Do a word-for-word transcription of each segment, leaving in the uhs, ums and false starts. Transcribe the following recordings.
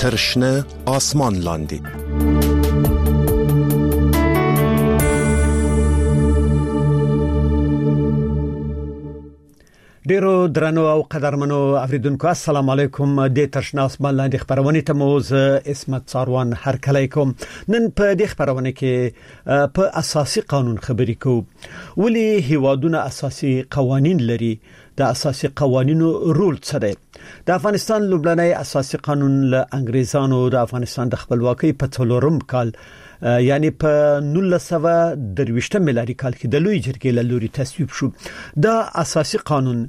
تر شنه آسمان لاندې. ډیرو درنو او قدرمنو اوریدونکو السلام علیکم. د ترشنا اسمان لاندې خبرونه ته موز اسمت څاروان هر کله کوم. نن په دې خبرونه کې په اساسي قانون خبرې کوو. ولی هیوادونه اساسي قوانین لري؟ د اساسي قوانینو رول څه دی؟ د افغانستان لومړنی اساسي قانون له انګریزانو د افغانستان د خپلواکۍ په څلورم کال یعنی په نولس سوه درویشتم میلادي کال کې د لوی جرګې له لوري تصویب شو. دا اساسي قانون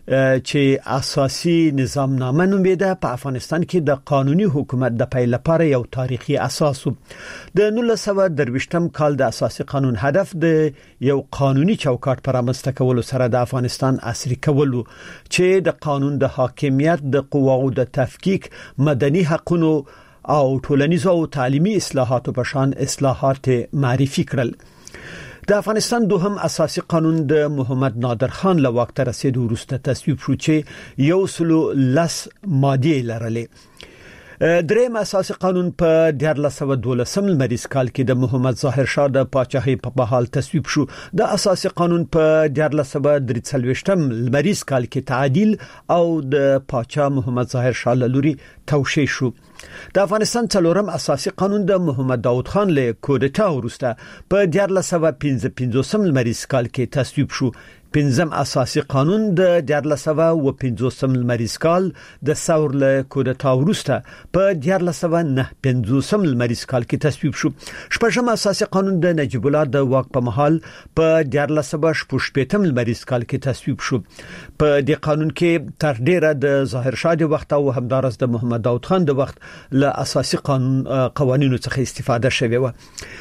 چې اساسي نظام نامه نومیده په افغانستان کې د قانوني حکومت د پیل لپاره یو تاریخي اساس و. د نولس سوه درویشتم کال د اساسي قانون هدف د یو قانوني چوکاټ پر رامنځته کولو سره د افغانستان عصري کولو چې د قانون د حاکمیت د قواو د تفکیک مدني حقوقو او ټولنیزو او تعلیمي اصلاحاتو په شان اصلاحات معرفي کړل. د افغانستان دوهم اساسي قانون د محمد نادر خان له واک ته رسیدو وروسته تصویب شو چې یو سلو لس مادې لرلې. دریم اساسي قانون په دیارلس سوه دولسم لمریز کال کې د محمد ظاهر شاه د پاچاهۍ په بحال تصویب شو. د اساسي قانون په دیارلس سوه درې څلوېښتم لمریز کال کې تعدیل او د پاچا محمد ظاهر شاه له لوري توشیح شو. د افغانستان څلورم اساسي قانون د محمد داود خان له کودتا وروسته په دیارلس سوه پنځه پنځوسم لمریز کال کې تصویب شو. پنځم اساسي قانون د دیارلس سوه پنځوسم لمریز کال د ثور له کودتا وروسته په دیارلس سوه نه پنځوسم لمریز کال کې تصویب شو. شپږم اساسي قانون د نجیب الله د واک په مهال په دیارلس سوه شپږ شپېتم لمریز کال کې تصویب شو. په دې قانون کې تر ډیره د ظاهر شاه د وخت او همدارس د محمد داود خان د وخت له اساسي قانون قوانینو څخه استفاده شوه و.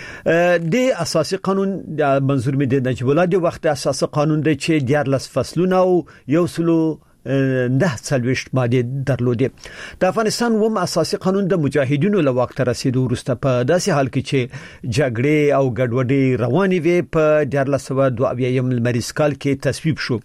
د اساسي قانون د منظور می د نجیب الله د وخت اساسي قانون د چې دیارلس فصلونه او یو سلو نه څلوېښت مادې درلودې. د افغانستان وم اساسي قانون د مجاهدینو له واک ته رسیدو وروسته په داسې حال کې چې جګړې او ګډوډي روانې وي په دیارلس سوه دوه اویایم لمریز کال کې تصویب شو.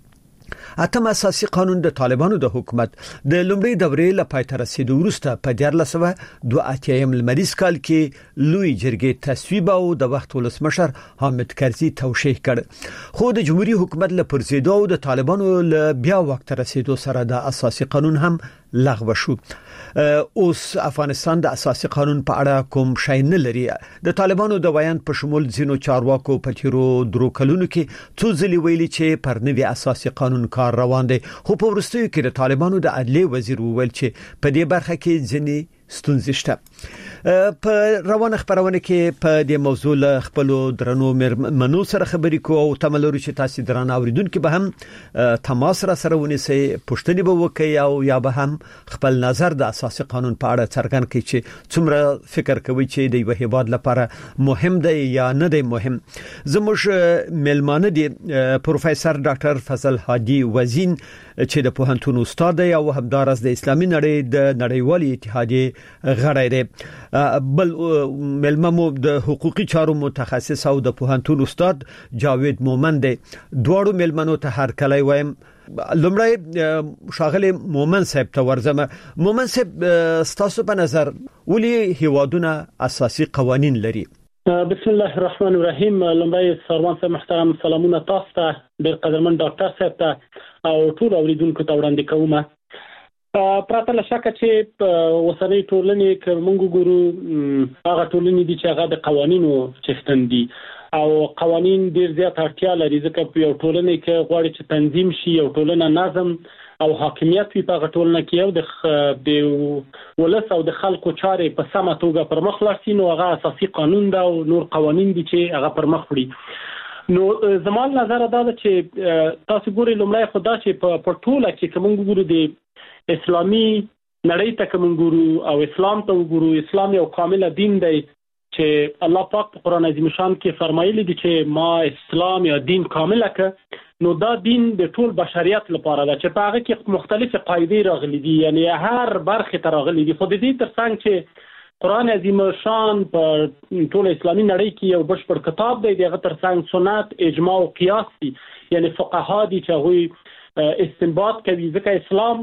اتم اساسي قانون د طالبانو د حکومت د لومړي دورې له پای ته رسیدو وروسته په دیارلس سوه دوه اتیایم لمریز کال کې لوی جرګې تصویب او د وخت ولسمشر حامد کرزي توشیح کړ. خو د جمهوریت حکومت له پرزیدو او د طالبانو له بیا وخت ته رسیدو سره د اساسي قانون هم لغوه شو. اوس افغانستان د اساسي قانون په اړه کوم شای نه لري. د طالبانو د ویان په شمول ځینو چارواکو په تیرو درو کلونو کې څو ځلې ویلي چې پر نوي اساسي قانون کار روان دی، خو په وروستیو کې د طالبانو د عدلیې وزیر وویل چې په دې برخه کې ځینې ستونزې شته. په روانه خبرونه کې په دې موضوع له خپل درنو منو سره خبرې کوو او تملوري چې تاسو درنه اوریدونکو به هم تماس را سره ونیسي، پوښتنې به وکړي او یا به هم خپل نظر د اساسي قانون په اړه څرګند کړي چې څومره فکر کوي چې د یو هیواد لپاره مهم دی یا نه دی مهم. زموږ ملمانه دی پروفیسور ډاکټر فضل هادي وزین چې د پوهنتون استاد دی او همدارس د اسلامي نړۍ د نړیوالې اتحادیې غړی دی. بل ملممو د حقوقي چارو متخصص او د پوهنتون استاد جاوید مومن دی. دواړو ملمنو ته هر کله وایم. لومړی شاغلی مومن صاحب ته ورځم. مومن صاحب ستاسو په نظر ولې هیوادونه اساسي قوانین لري؟ بسم الله الرحمن الرحیم. لومړی سروان صاحب محترم سلامونه تاسو ته، ډېر قدرمن ډاکټر صاحب ته او ټول اوریدونکو ته وړاندې کوم. پراته لشکه چې وسنۍ ټولنې که موږ ګورو هغه ټولنې دي چې هغه د قوانینو چښتن دي او قوانین ډېر زیات اړتیا لري، ځکه په یو ټولنه کې غواړي چې تنظیم شي، یو ټولنه نظم او حاکمیت وي په هغه ټولنه کې، او د ولس او د خلکو چارې په سمه توګه پر مخ لاړ شي، نو هغه اساسي قانون ده او نور قوانین دي چې هغه پر مخ وړي. نو زموږ نظر دا ده چې تاسو ګورئ لومړی خو دا چې په ټوله کې که موږ ګورو د اسلامي نړۍ ته که موږ ګورو او اسلام ته وګورو، اسلام یو کامل دین دی چې الله پاک په قرآن عظیم شان کې فرمایلی دي چې ما اسلام یا دین کامله که، نو دا دین د ټول بشریت لپاره ده چې په هغه کې مختلف قاعدې راغلي دي، یعنی هر برخې ته راغلي دي. خو د دې ترڅنګ چې قرآن عظیم شان په ټول اسلامي نړۍ کې یو بشپړ کتاب دی، دغه ترڅنګ سنت، اجماع او قیاس دي، یعنی فقها دي چې هغوی استنباط کوي، ځکه اسلام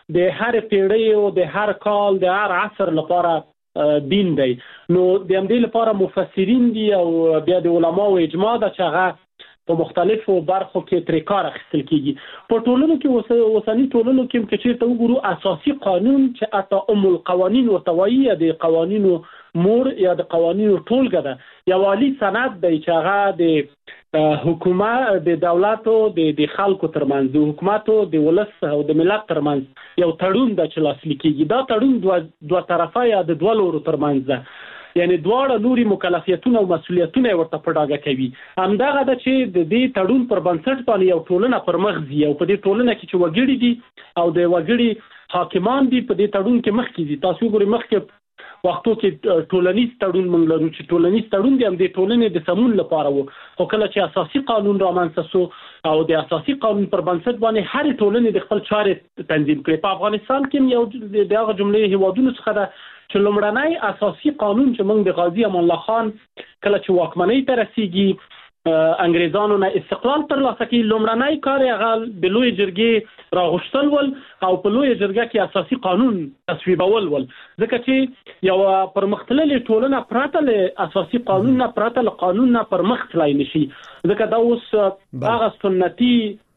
د هر پیړۍ او د هر کال د هر عصر لپاره دین دی. نو د همدې لپاره مفسرین دي او بیا د علماو اجماع ده چې هغه په مختلفو برخو کې ترې کار اخیستل کیږي. په ټولنو کې اوسنی ټولنو کې چې چیرته وګورو اساسي قانون چې اته ام القوانین ورته وایي د قوانینو مور یا د قوانینو ټولګه ده یو عالی سند دی چې هغه د حکومت د دولت او د خلکو ترمنځ د حکومت او د ولس او د ملت ترمنځ یو تړون د لاسلیک کیږي. دا تړون دوه دوه طرفه یا د دوه لورو ترمنځ ده، یعنی دواړه لوري مکلفیتونه او مسؤلیتونه ورته په ډاګه کوي. همدغه د چې د دې تړون پر بنسټ باندې یو ټولنه پر مخ ځي او په دې ټولنه کې چې وګړي دي او د وګړي حاکمان دي په دې تړون کې مخ کې دي. تاسو ګورئ مخکې وختو کې ټولنیز تړون مونږ لرو چې ټولنیز تړون دی هم د ټولنې د سمون لپاره وو، خو کله چې اساسي قانون رامنځته شو او د اساسي قانون پر بنسټ باندې هر ټولنې د خپل چارې تنظیم کړي. په افغانستان کې یو د هغه جملې هیوادونو څخه ده چې لومړنی اساسي قانون چې موږ د غازی امان الله خان کله چې واکمنۍ ته رسیږي انګریزانو نه استقلال ترلاسه کړي، لومړنی کار هغه د لوی جرګې راغوښتل ول او په لوی جرګه کې اساسي قانون تصویبول ول، ځکه چې یو پرمختللې ټولنه پراته له اساسي قانون نه پراته له قانون نه پرمخ تلای نشي. ځکه دا اوس هغه سنتي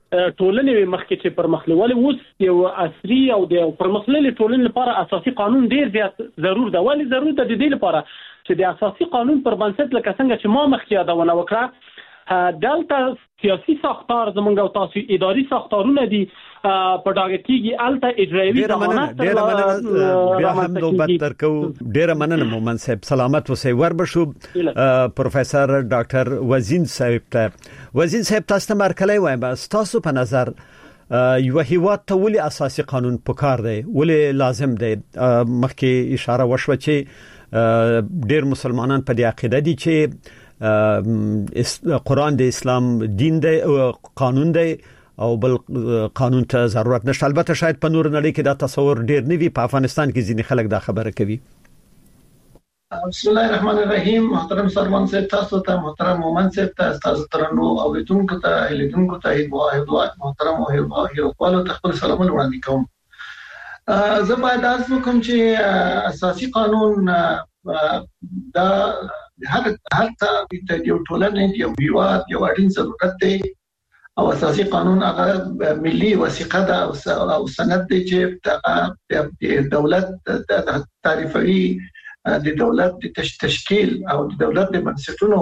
ټولنې مخکې چې پرمختللې اوس یو عصري او د پرمختللې ټولنې لپاره اساسي قانون ډیر زیات ضرور ده. ولې ضرور ده؟ د دې لپاره چې د اساسي قانون پر بنسټ لکه څنګه چې ما مخکې یادونه وکړه دلته سیاسي ساختار زمونږ او تاسو اداري ساختارونه دي په ډاګه کېږي، الته اجرایوي ضمانت ډېر مننه بیا هم نوبت درکو. ډېر مننه مومن صاحب، سلامت اوسئ. وربشو پروفیسور ډاکټر وزین صاحب ته وزین صاحب تاسو ته مرکلې وایم، تاسو په نظر یو هیواد ته ولې اساسي قانون پکار دی، ولې لازم دی؟ مخکې اشاره وشوه چې ډېر مسلمانان په دې عقیده دي چې قرآن د اسلام دین دی او قانون دی او بل قانون ته ضرورت نشته. البته شاید په نور نړۍ کې دا تصور ډیر نه وي، په افغانستان کې ځینې خلک دا خبره کوي. بسم الله الرحمن الرحیم. محترم سروان صاحب تاسو ته، محترم مومن صاحب ته، تاسو ترنو او لیدونکو ته لیدونکو ته هیواد محترم او هیوادوالو ته خپل سلامونه وړاندې کوم. زه باید تاسو کوم چې اساسي قانون دا هر هر ته یو ټولنه یو هیواد یو اړین ضرورت دی او اساسي قانون هغه ملي وثیقه ده او سند دی چې د دولت تعریفوي د دولت د تشکیل او د دولت د بنسټونو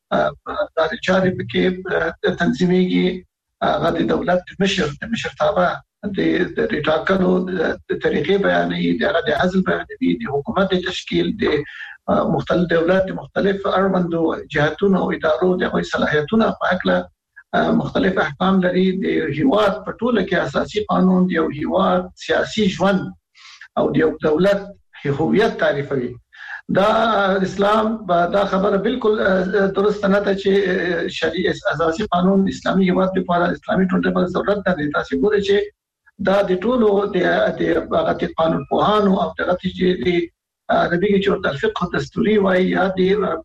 د چارې پکې تنظیمېږي. هغه د دولت مشر د مشر تابع د ټاکنو د طریقې بیانې د هغه د عزل بیانې د حکومت د تشکیل د مختلف دولت مختلف اړوندو جهاتونو او ادارو د صلاحیتونو په اړه مختلف احکام لري. د هیواد په ټوله کې اساسي قانون د یو هیواد سیاسي ژوند او د یو دولت هویت تعریفوي. دا اسلام دا خبره بالکل درست نه ده چې شریعت اساسي قانون اسلامي هیواد لپاره اسلامي ټولنه په ضرورت ده. تاسو ګورئ چې دا د ټولو د هغه قانون پوهانو او دغه چې عربي کې چې الفقه الدستوري وايي یا د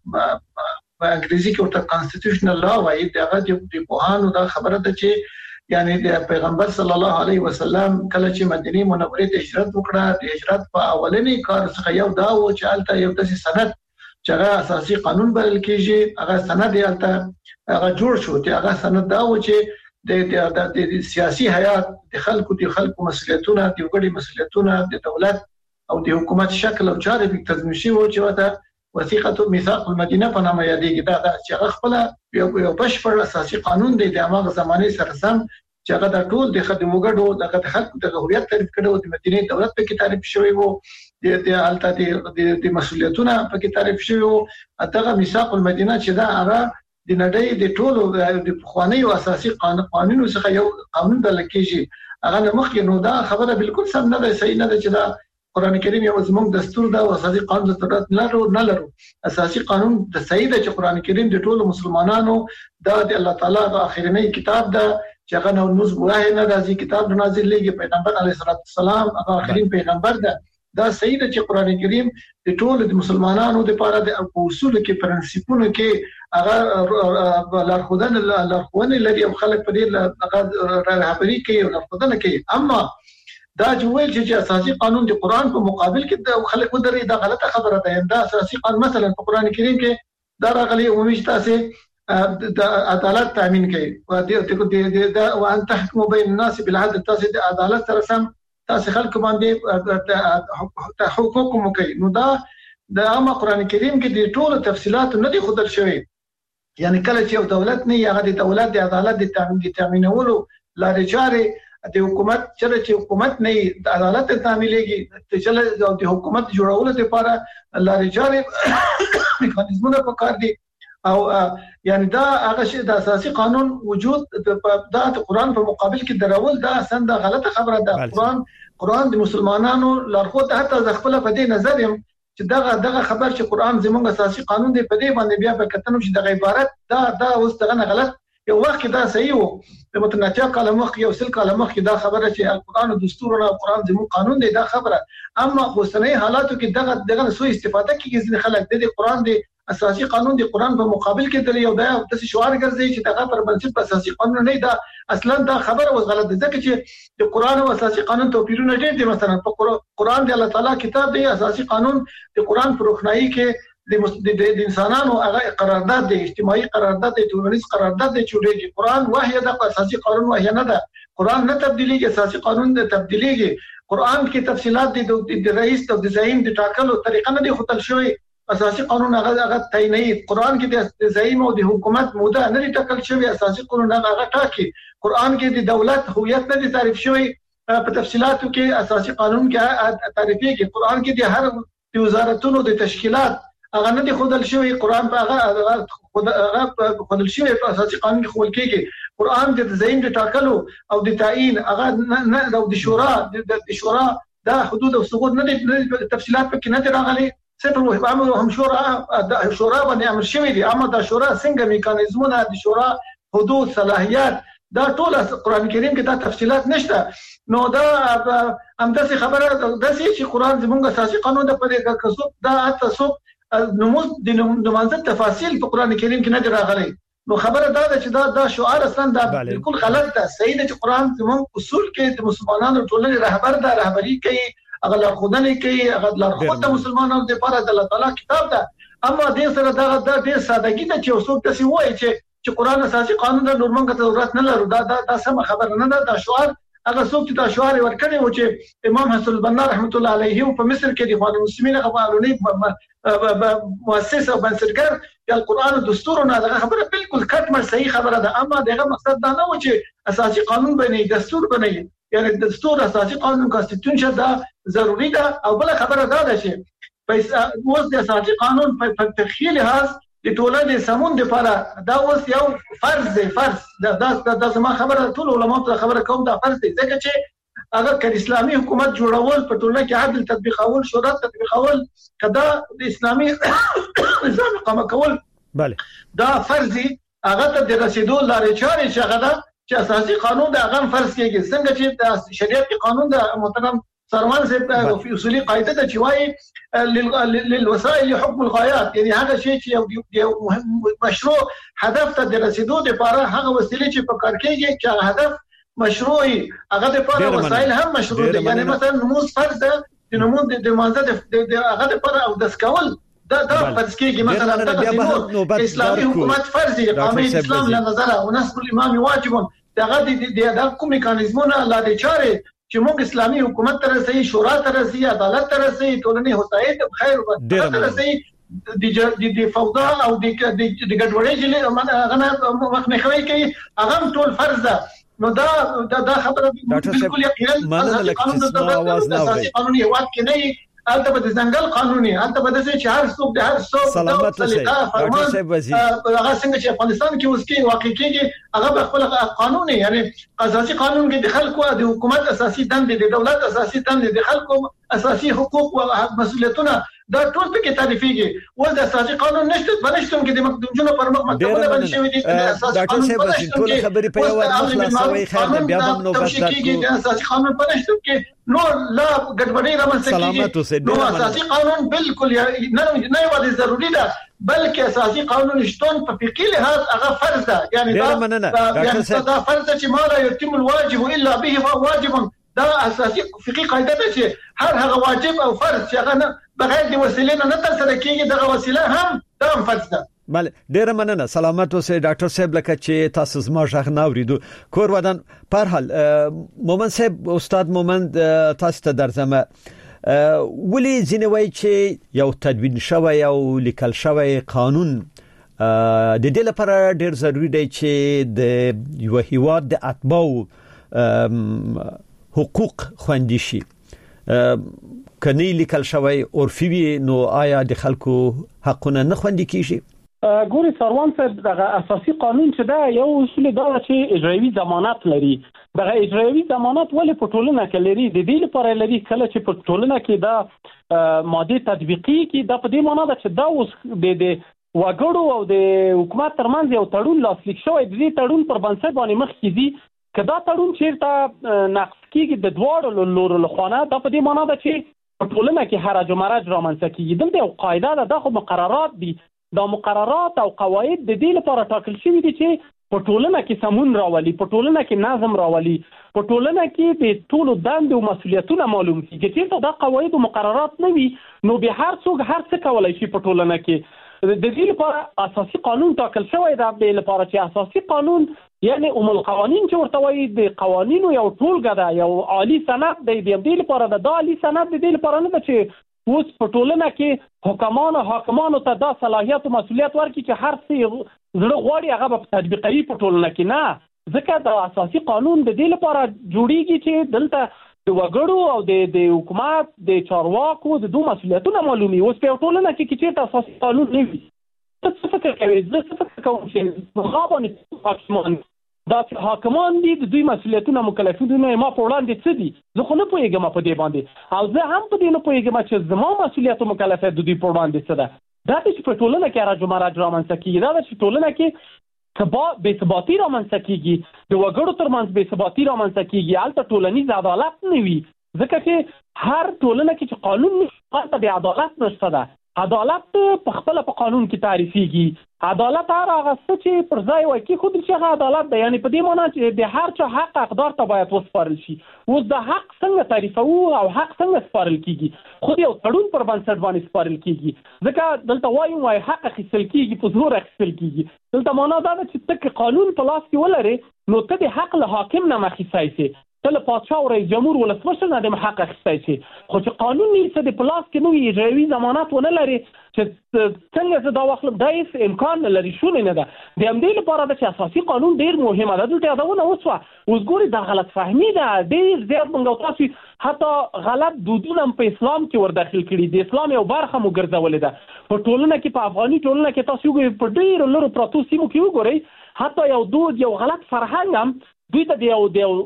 انګریزي کې ورته کانسټیټیوشنل لا وايي، دغه د پوهانو دا خبره ده چې یعنی د پیغمبر صلی الله علیه وسلم کله چې مدینه منوره ته هجرت وکړه، د هجرت په اولنی کار څخه یو دا و چې الته یو داسې سند چې هغه اساسي قانون بلل کېږي، هغه سند یې الته هغه جوړ شو. چې هغه سند دا و چې د د سیاسي حیات د خلکو د خلکو مسؤلیتونه د وګړي مسؤلیتونه د دولت او د حکومت شکل او چارې په تضمین شي و چې وته وثیقه میثاق المدینه په نامه یادېږي. دا چې هغه خپل یو بشپړ اساسي قانون دی د هغه زمانه سره سم چې هغه د ټول د خدمت وګړو د خلکو د هویت تعریف کړو، د مدینه دولت په کې تعریف شوی وو، د الته د مسؤلیتونو په کې تعریف شوی وو. دغه میثاق المدینه چې دا هغه د نړۍ د ټولو د خواني او اساسي قانونو څخه یو قانون بلل کېږي. هغه مخکې نو دا خبره بالکل سم نه ده، صحیح نه ده چې دا قرآن کریم یو زموږ دستور دا او اساسي قانون د ضرورت نه لرو نه لرو. اساسي قانون د صحیح ده چې قرآن کریم د ټولو مسلمانانو دا د الله تعالی د اخرنی کتاب ده چې هغه نو نوز ګواه نه راځي، کتاب نازل لګي، پیغمبر علیه السلام هغه اخرین پیغمبر ده. دا صحیح ده چې قرآن کریم د ټولو د مسلمانانو لپاره د اصول کې پرنسپونو کې هغه لارښوونه لري او خلک په دې هغه راهبري کوي او لارښوونه کوي. اما دا جوړ چې اساسي قانون د قران په مقابل کې خلک ودرې دا غلطه خبره ده. دا اساسي قانون مثلا په قران کریم کې دا راغلي عمومي تاسو د عدالت تامین کوي او د د وان تحكموا بين الناس بالعدل، تاسو د عدالت سره سم تاسو خلک باندې حقوق کوي. نو دا د عام قران کریم کې د ټولو تفصيلات نه دي خدل شوی. یعنی کله چې دولت نه هغه د دولت د عدالت د تامین د تامینولو لارې چارې د حکومت چې حکومت نه د عدالت تامینېږي چې د حکومت جوړولو لپاره لارې چارې میکانیزمونه پکار دي. او یعنی دا هغه شی د اساسي قانون وجود د قرآن په مقابل کې درول دا اصلا غلطه خبره ده. قرآن قرآن د مسلمانانو لارښود حتی خپل په دې نظر يم چې دغه دغه خبر چې قرآن زموږ اساسي قانون دی په دې باندې بیا به کتنم چې د عبارت دا دا اوس دغه غلط یو وخت دا صحیح وو د متناقض کلمه یو سل کلمه کې دا خبره چې القرآن او دستور او قرآن زموږ قانون دی دا خبره. اما اوسنۍ حالاتو کې دغه دغه سوء استفاده کیږي ځینې خلک د قرآن دی اساسي قانون دی قرآن په مقابل کې دري یو دا د شعار ګرځي چې دغه پر بنسټ په اساسي قانون نه دا اصلا دا خبره وز غلط ده ځکه چې د قرآن او اساسي قانون توپیرونه ډېر دي. مثلا په قرآن دی الله تعالی کتاب دی، اساسي قانون د قرآن پر روښنايي کې د د انسانانو هغه قرارداد دی، اجتماعي قرارداد دی، ټولنیز قرارداد دی چې قرآن وحی ده، اساسي قانون وحی نه ده. قرآن نه تبدیلیږي، اساسي قانون د تبدیلیږي. قرآن کې تفصيلات دي د رئیس او د زعیم د ټاکلو طریقه نه دي خپل شوی. اساسي قانون هغه هغه تعیني. قرآن کې د زعیم او د حکومت موده نه ټاکل شوی، اساسي قانون هغه ټاکي. قرآن کې د دولت هویت نه دي تعریف شوی په تفصيلاتو کې، اساسي قانون کې تعریفي کې. قرآن کې د هر د وزارتونو د تشکیلات هغه نه دي خودل شوی. قرآن په هغه هغه خودل شوی په اساسي قانون کې خول کېږي. قرآن د زعیم د ټاکلو او د تعیین هغه نه د شورا د شورا دا حدود او ثبوت نه دي تفصيلات کې نه دي راغلي. صفر وهم هم شورا شورا باندې امر شوی دي. اما دا شورا څنګه میکانیزمونه د شورا حدود صلاحیت دا ټول قرآن کریم کې دا تفصيلات نشته. نو دا همداسې خبره ده چې قرآن زموږ اساسي قانون د پرې کسب دا تاسو نموز د نمازت تفاصیل په قرآن کریم کې نه راغلي. نو خبره دا ده چې دا دا شعار اصلا دا بالکل غلط ده. صحیح ده چې قرآن زموږ اصول کې د مسلمانانو ټولنې رهبر ده، رهبری کوي، هغه لارښودنه کوي، هغه لارښود د مسلمانانو لپاره د الله تعالی کتاب ده. اما دې سره دا د دې سادهګي ده چې اوسو تاسو وایي چې چې قرآن اساسي قانون د نورمنګ ته ضرورت نه لري. دا دا سم خبره نه ده. دا شعار هغه څوک چې دا شعار ورکړي و چې امام حسن البنا رحمت الله علیه په مصر کې د اخوان المسلمین قوانینی مؤسس او بنسټګر د قرآن او دستور نه دا خبره بالکل کټمر صحیح خبره ده. اما دغه مقصد دا نه و چې اساسي قانون بنئ، دستور بنئ، یعنی دستور اساسي قانون کانستیټیوشن دا ضروری ده. او بل خبره دا ده چې پیسې اوس د اساسي قانون په تخیل لحاظ د ټولنې سمون لپاره دا اوس یو فرض دی. فرض دا د زما خبره ټول علماء ته خبره کوم دا فرض دی ځکه چې اگر ک اسلامي حکومت جوړول په ټولنه کې عدل تطبیقول، شورا تطبیقول، کدا د اسلامي نظام اقامه کول bale دا فرضي هغه ته د رسیدو لارې چارې چې هغه دا چې اساسي قانون د هغه فرض کېږي. څنګه چې د شریعت قانون د محترم سروان سے په اصولي قاعده د چوي للوسائل حكم الغايات، یعنی هغه شی چې یو مشروع هدف ته د رسیدو لپاره هغه وسیله چې په کار کېږي چې هدف مشروعي هغه لپاره وسایل هم مشروع دي. یعنی مثلا نماز فرض ده، د نماز د مانزه د هغه لپاره او د سکول دا دا فرض کېږي. مثلا د اسلامي حکومت فرض دی، قانون اسلام له نظر او نصب الامام واجب دغه د کوم میکانیزمونه لارې چارې چې موږ اسلامي حکومت تر رسي، شورا تر رسي، عدالت تر رسي، ټولنې هوساینه خیر او تر رسي د د فوضا او د د ګډوډۍ چې هغه مخنیوي کوي هغه ټول فرض ده. نو دا دا خبره بالکل یقینا قانون د دولت اساسي قانوني هواد کې نه البته په ځنګل قانوني البته په دې چې هر څوک د هر څوک سلامت اوسئ ډاکټر صاحب وزیر هغه څنګه چې افغانستان کې اوس کې واقع کېږي هغه خپل قانوني یعنی اساسي قانون کې د خلکو د حکومت اساسي دندې د دولت اساسي دندې د خلکو اساسي حقوق او مسؤلیتونه دا ټول په کې تعریفېږي. و د اساسي قانون نشته بنشتم کې د مقدمجونو پر مخ مکتوبه باندې شوی دي. ډاکټر صاحب وزیر ټول خبرې په یو وخت خلاصوي. خیر بیا هم نو بس د اساسي قانون په نشته کې نو لا ګډوډي رامنځته کیږي. نو اساسي قانون بالکل نه نه ولې ضروری ده بلکې اساسي قانون شتون په فقهي لحاظ هغه فرض ده. یعنی دا دا فرض چې ما لا يتم الواجب الا به فهو واجب. دا اساسي فقهي قاعده ده چې هر هغه واجب او فرض چې هغه نه بغیر د وسیلې نه تر سره کیږي دغه وسیله هم دا هم فرض ده. بله ډیره مننه. سلامت اوسئ ډاکټر صاحب. لکه چې تاسو زما ژغ نه اوریدو کور ودان په هر حال مومن صاحب استاد مومن تاسو ته درځم ولی ځینې وایي چې یو تدوین شوی او لیکل شوی قانون د دې لپاره ډیر ضروری دی چې د یو هیواد د اتباعو حقوق خوندي شي. کني لیکل شوی عرفي وي نو آیا د خلکو حقونه نه خوندي کیږي؟ ګوري سروان صاحب دغه اساسي قانون چې دا یو اصول دا چې اجرایي ضمانت لري. دغه اجرایي ضمانت ولې په ټولنه کې لري؟ د دې لپاره لري کله چې په ټولنه کې دا ماده تطبیقي کې دا په دې معنی ده چې دا اوس د د وګړو او د حکومت ترمنځ یو تړون لاسلیک شوی. د دې تړون پر بنسټ باندې مخ کیږي کدا تړون چیرته نقض کیږي د دواړو لورو لخوا دا په دې معنی ده چې په ټولنه کې حرج او مرج رامنځته کیږي. دلته یو قاعده ده، د مقررات دي، د مقررات او قواعد د دې لپاره ټاکل شوی دي چې په ټولنه کې سمون راولي، په ټولنه کې نظم راولي، په ټولنه کې د ټولو دندې او مسؤلیتونه معلوم کیږي. چې دا قواعد او مقررات نه وي نو به هر څوک هر څه کولای شي په ټولنه کې. د دې لپاره اساسي قانون ټاکل شوی دی. د لپاره چې اساسي قانون یعنی ام القوانین چې ورته وایي د قوانینو یو ټولګه ده، یو عالی سند دی. د دې لپاره د عالی سند د دې لپاره نه ده چې اوس په ټولنه کې حکمان او حاکمانو ته دا صلاحیت او مسؤلیت ورکړي چې هر څه زړه غواړي هغه په تطبیقي په ټولنه کې نه. ځکه د اساسي قانون د دې لپاره جوړیږي چې دلته د وګړو او د د حکومت د چارواکو د دوه مسؤلیتونه معلومي. اوس په ټولنه کې چې اساسي قانون نه وي څه فکر کوي؟ زه څه فکر کوم چې غاښونه حاکمان دا حاکمان دي، د دوی مسؤلیتونه مکلفونه ما په وړاندې څه دي؟ زه خو نه پوهیږم په دې باندې، او زه هم په دې نه پوهیږم چې زما مسؤلیت او مکلفیت د دوی په وړاندې څه ده. دا چې په ټولنه کې راج مرج رامنځته کیږي، دا چې ټولنه کې ثبا بې ثباتي رامنځته کیږي، د وګړو ترمنځ بې ثباتي رامنځته کیږي، هلته ټولنیز عدالت نه وي. ځکه چې هر ټولنه کې چې قانون نشته هلته بې عدالت نشته ده. عدالت په خپل په قانون کې تعریفېږي. عدالت هر هغه څه چې پر ځای وایي کې خود چې هغه عدالت ده، یعنی په دې معنی چې د هر چا حق حقدار ته باید وسپارل شي. اوس د حق څنګه تعریفوو او حق څنګه سپارل کیږي؟ خو یو تړون پر بنسټ باندې سپارل کیږي. ځکه دلته وایي وایي حق اخیستل کیږي، په زور اخیستل کیږي. دلته معنا دا ده چې ته قانون په لاس کې ولرې نو ته د حق له حاکم نه مخیسای شي، ته له پادشاه او رئیس جمهور ولسمشر نه د حق اخیستای شي. خو چې قانون یې څه د پلاس کې نو اجرایي ضمانت ونه لري چې څنګه زه دا واخلم، دا هیڅ امکان نه لري، شونې نه ده. د همدې لپاره ده چې اساسي قانون ډېر مهمه ده. دلته یادونه وشوه. اوس ګورئ دا غلط فهمي ده، ډېر زیات موږ او تاسو حتی غلط دودونه په اسلام کې ورداخل کړي، د اسلام یو برخه مو ګرځولې ده. په ټولنه کې په افغاني ټولنه کې تاسو وګورئ په ډېرو لرو پراتو سیمو کې وګورئ حتی یو دود یو غلط فرهنګ هم دوی ته د یو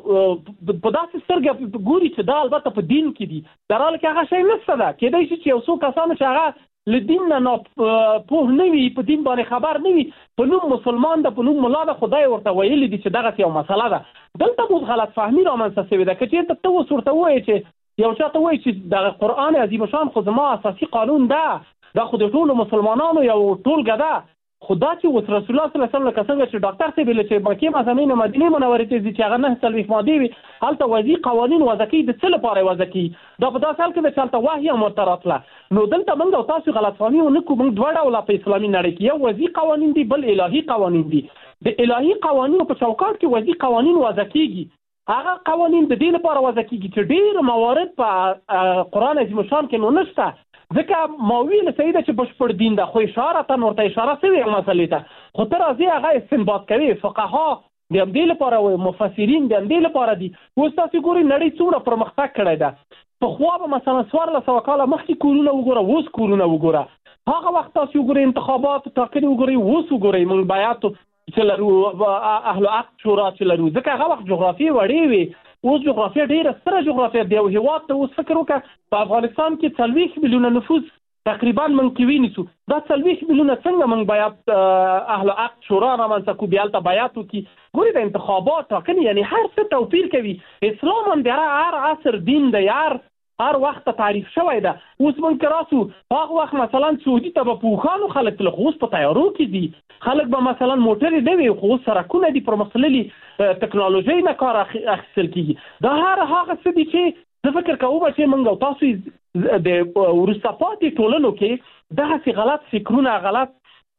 د په داسې سترګه ګوري چې دا البته په دین کې دي، در حاله کې هغه شی نشته ده. کېدای شي چې یو څو کسانو چې هغه له دین نه ناپوه نه وي، په دین باندې خبر نه وي، په نوم مسلمان ده، په نوم ملا ده، خدای ورته ویلي دي چې دغسې یو مسله ده. دلته اوس غلط فهمي رامنځته شوې ده. که چېرته ته اوس ورته ووایې چې یو چا ته وایي چې دغه قرآن عظیم شان خو زما اساسي قانون ده، دا خو د ټولو مسلمانانو یو ټولګه ده. خو دا چې اوس رسول الله صلی الله علیه وسلم لکه څنګه چې ډاکټر صاحب ویل چې مکې معظمې نه مدینې منورې ته ځي چې هغه نه څلوېښت مادې وي، هلته وضعي قوانین وضع کوي. د څه لپاره وضع کوي؟ دا په داسې حال کې ده چې هلته وحي هم ورته راتله. نو دلته موږ او تاسو غلطفهمي ونه کړو. موږ دوه ډوله په اسلامي نړۍ کې یو وضعي قوانین دي، بل الهي قوانین دي. د الهي قوانینو په چوکاټ کې وضعي قوانین وضع کیږي. هغه قوانین د دې لپاره وضع کیږي چې ډېر موارد په قرآن عظیم شان کې نو نشته. ځکه ما ویل سیده چې بشپړ دین ده، خو اشاره ته ورته اشاره شوې مسلې ته، خو ته راځې هغه استنباط کوي. فقها د همدې لپاره وایي، مفسرین د همدې لپاره دي. اوس تاسو ګورئ نړۍ څومره پرمختګ کړی ده. پخوا به مثلا څوارلس سوه کاله مخکې کورونه وګوره، اوس کورونه وګوره. هغه وخت تاسو وګورئ انتخابات ټاکنې وګورئ، اوس وګورئ موږ بیعت چې لرو، اهل عقد شورا چې لرو. ځکه هغه وخت جغرافیې وړې وې، اوس جغرافیه ډیره ستره جغرافیه دی. یو هیواد ته اوس فکر وکړه په افغانستان کې څلوېښت میلیونه نفوس تقریبا موږ کې وینیسو. دا څلوېښت میلیونه څنګه موږ باید اهل عقد شورا رامنځته کړو، بیا هلته بیعت وکړي. ګورې د انتخابات ټاکنې یعنې هر څه توپیر کوي. اسلام هم د هر عصر دین دی، هر هر وخت تعریف شوی ده. اوس مونږ کراسو هغه وخت مثلا سعودي ته په پوخانو خلک تل خو په تیارو کې دي، خلک به مثلا موټر دی وي خو سرکونه دي پرمختللي ټکنالوژي نه کار اخیستل کیږي. دا هر هغه څه دي چې زه فکر کوم چې موږ او تاسو د ورسته پاتې ټولنو کې دغه څه غلط فکرونه غلط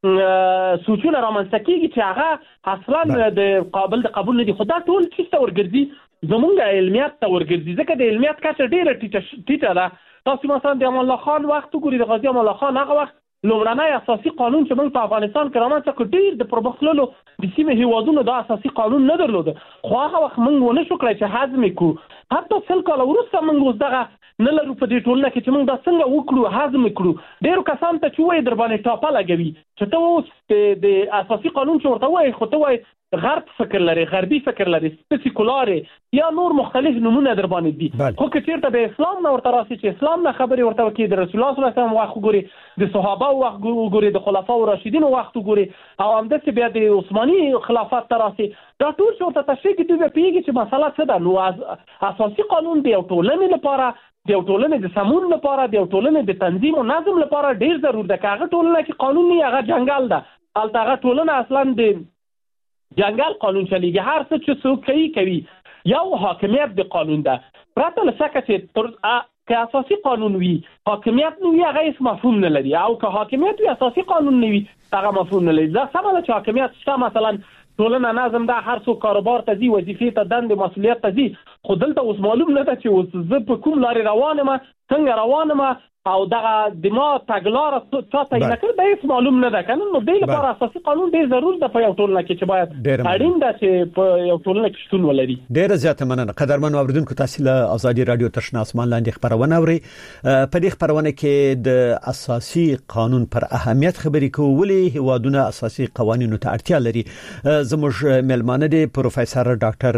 سوچونه رامنځته کیږي چې هغه اصلا د قابل د قبول نه دي. خو دا ټول چې ورګرځي زمونږ علمیت ته ورګرځي، ځکه د علمیت کچه ډیره ټیټه ده. تاسو مثلا د امان الله خان وخت وګورئ، د غازی امان الله خان هغه وخت لومړنی اساسي قانون چې موږ په افغانستان کې رامنځته کړ ډیر د پرمختللو د سیمې هیوادونو دا اساسي قانون نه درلود، خو هغه وخت موږ ونه شو کړای چې حزم کړو. حتی سل کاله وروسته موږ اوس دغه نه لرو په دې ټولنه کې چې موږ دا څنګه وکړو حزم کړو. ډیرو کسان ته چې وایي در باندې ټاپه لګوي چې ته اوس د اساسي قانون چې ورته وایي خو ته وایي غرب فکر لري، غربي فکر لري، سپیسیکولار یا نور مختلف نمونه در باندې دي. خو که چیرته به اسلام نه ورته راسي چې اسلام نه خبري ورته وکړي، د رسول الله صلی الله علیه وسلم وخت وګوري، د صحابه وخت وګوري، د خلفاو راشدین وخت وګوري، او همداسې بیا د عثماني خلافت ته راسي، دا ټول چې ورته تشریح کړي دوی به پیږي چې مسله څه ده. نو اساسي قانون د یو ټولنې لپاره، د یو ټولنې د سمون لپاره، د یو ټولنې د تنظیم او نظم لپاره ډیر ضرور ده. که هغه ټولنه کې قانون نه هغه جنگل ده، هلته هغه ټولنه اصلا د جنگل قانون چلیږي. هر څه چې څوک کوي کوي. یو حاکمیت د قانون ده، پرته له شکه چې که اساسي قانون وي حاکمیت نه وي هغه هیڅ مفهوم نه لري، او که حاکمیت وي اساسي قانون نه وي هغه مفهوم نه لري. دا سمه ده چې حاکمیت شته، مثلا ټولنه نظم ده، هر څوک کاروبار ته ځي، وظیفې ته، دندې مسؤلیت ته ځي، خو دلته اوس معلوم نه ده چې اوس زه په کوم لارې روان یم، څنګه روان یم، او دغه د ما تګلاره څه تعیین کړ دا هیڅ معلوم نه ده. کنه نو دې لپاره اساسي قانون ډیر ضرور ده په یو ټولنه کې چې باید اړین ده چې په یو ټولنه کې شتون ولري. ډیره زیاته مننه. قدرمن اوریدونکو، تاسو له ازادي رادیو تشنا اسمان لاندې خبرونه اورئ. په دې خبرونه کې د اساسي قانون پر اهمیت خبرې کوو، ولې هوادونه اساسي قوانینو ته اړتیا لري. زموږ ملمانه دي پروفیسور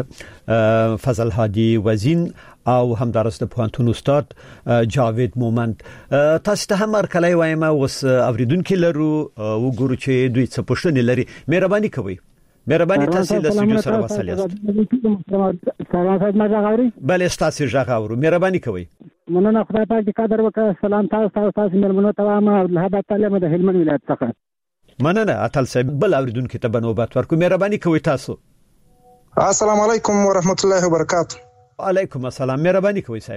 ډاکټر فضل هادي وزین او همدارس د پوهنتون استاد جاوید مومند. تاسو ته هم ارکلای وایم اوس اوریدونکو لرو وګورو چې دوی څه پوښتنې لري. مهرباني کوئ. مهرباني تاسو له سټوډیو سره وصل یاست. سلام صاحب ما غاوري. بل تاسو ژغاورو. مهرباني کوئ. مننه خدای پاک دې قدر وکړه. سلام تاسو تاسو ملمنو ته ما الله تعالی مده هلمند ولایت څخه. مننه اتل صاحب. بل اوریدونکو ته بنوبات ورکو. مهرباني کوئ تاسو. السلام علیکم ورحمت الله وبرکاته. علیکم السلام. مهرباني کوئ صاحب.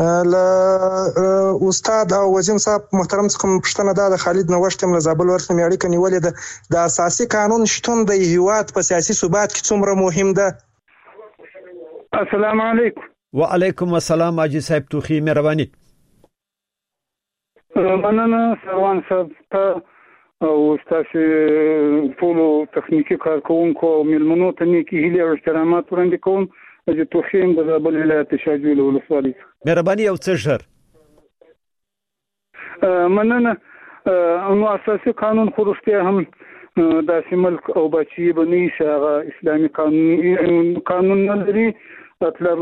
ل استاد او وزین صاحب محترم څخه پښتنه ده د خالد نوښت هم له زابل ورته اړیکه نیولې ده. د اساسي قانون شتون د هیواد په سیاسي ثبات کې څومره مهم ده؟ السلام علیکم. وعلیکم السلام حاجی صاحب توخی. مهرباني. مننه سروان صاحب او تاسو ټول تخنیکی کارکونکو ملمنو ته نیکی هیله او احترامات وړاندې کوم. د توخیم د زابل ولایت شاجویل ولسوالۍ. مهرباني او څه ژر. مننه. نو اساسي قانون خو رښتیا هم د ملک او بچي بني شغه اسلامي قانون قانون نه لري، مطلب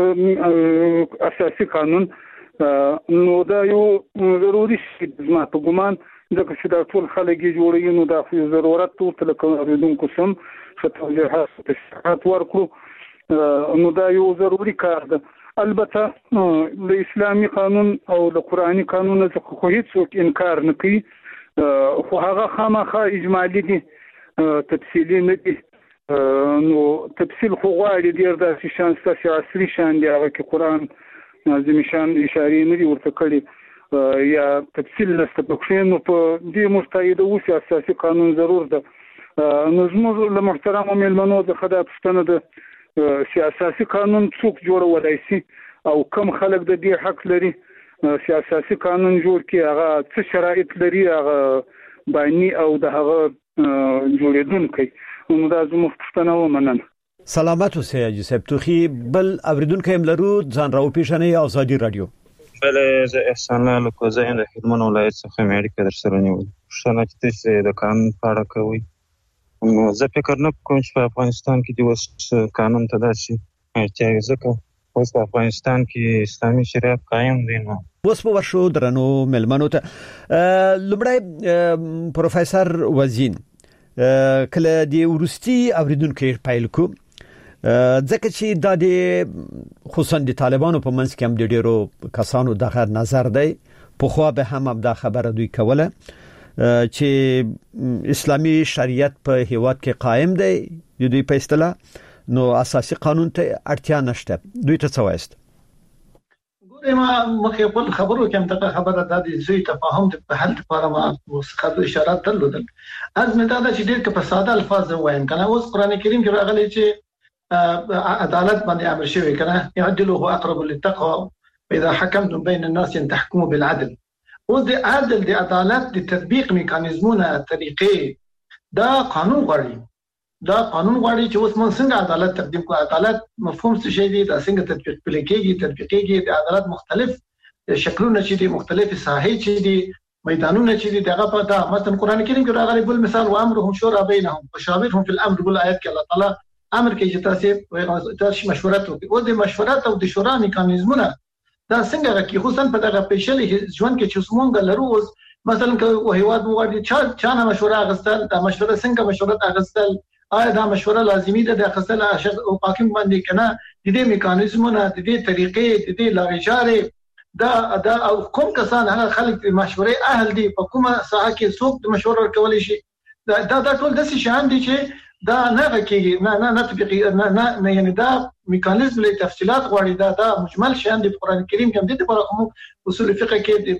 اساسي قانون. نو دا یو ضروري شی زما په ګومان ځکه چې دا ټول خلک جوړوي، نو دا خو ضرورت ټول ته اوریدونکو سم فتوجهات تشریحات ورکړو. نو دا یو ضروری کار ده. البته د اسلامي قانون او د قرآني قانون څخه خو هیڅ انکار نه کوي، خو هغه خامخا اجمالی دي، تفصیلی نه دي. نو تفصیل خو غواړي ډیر داسې شان ستاسو عصري شان دی، هغه کې قرآن نازل شان اشاره نه دي ورته کړي یا تفصیل لسته پکې. نو په دې مستعده اوس اساسي قانون ضرور ده. نو زموږ له محترم ملمنو د خدای پښتنه ده سیاسي قانون څوک جوړولای شي او کوم خلک د دې حق لري سیاسي قانون جوړ کړي، هغه څه شرایط لري، هغه باندې او د هغه جوړیدونکو. نو دا زموږ پښتنه ومننه. سلامات اوسئ حاجی صاحب توخی. بل اوریدونکو هم لرو ځان راو پیژنې ازادي رادیو. بل زه احسان الله لکوزه د هلمند ولایت څخه مې اړیکه در سره نیولې. پښتنه چې تاسو د قانون په اړه کوي، نو زه فکر نه کوم چې په افغانستان کې د وس قانون ته داسې اړتیا ځکه اوس په افغانستان کې اسلامي شریعت قائم دی. نو اوس په ورشو درنو ملمنو ته لومړی پروفیسور وزین کله د ورستي اوریدونکو پایل کو ځکه چې د خصوصا د طالبانو په منځ کې هم د ډیرو کسانو دغه نظر دی په خو به هم دا خبره دوی کوله چې اسلامی شریعت په هیواد کې قائم دی د دوی په اصطلاح نو اساسي قانون ته اړتیا نشته. دوی ته څه وایست؟ ګوره ما مخکې په خبرو کې هم ته خبره د دې زوی تفاهم په حل لپاره ما وسخه اشارات درلودل. از مې دا چې ډېر په ساده الفاظ وایم کنه. اوس قران کریم کې راغلي چې عدالت باندې امر شوی کنه يعدلوا هو اقرب للتقوى اذا حكمتم بين الناس ان تحكموا بالعدل. او د عدل د عدالت د تطبیق میکانیزمونه طریقې دا قانون غواړي دا قانون غواړي چې اوس موږ څنګه عدالت تقدیم کوو. عدالت مفهوم څه شی دی دا څنګه تطبیق کېږي تطبیق کېږي د عدالت مختلف شکلونه چې دي مختلف ساحې چې دي میدانونه چې دي دغه په دا مثلا قران کریم کې راغلي بل مثال و امرهم شورى بينهم وشاورهم في الامر بل آیات کې الله تعالی امر کې چې تاسو تاسو مشورت وکړئ. او د مشورت او د شورا میکانیزمونه دا څنګه راکې خصوصا په دغه پیشلې ژوند کې چې څومره لروز مثلا که هیواد وغواړي چې چا نه مشوره اغستل دا مشوره څنګه مشورت اغستل آیا دا مشوره لازمي ده د اغستل او حاکم باندې کنه د دې میکانیزمونه د دې طریقې د دې لارې چارې دا دا او کوم کسان هغه خلک مشورې اهل دي په کومه ساحه کې څوک مشوره ورکول شي دا دا ټول د څه شان دي چې دا نه راکېږي نه نه نه تطبیقي نه نه یعنی دا میکانیزم له تفصيلات غواړي دا دا مجمل شان د قران کریم کې هم د لپاره اصول فقه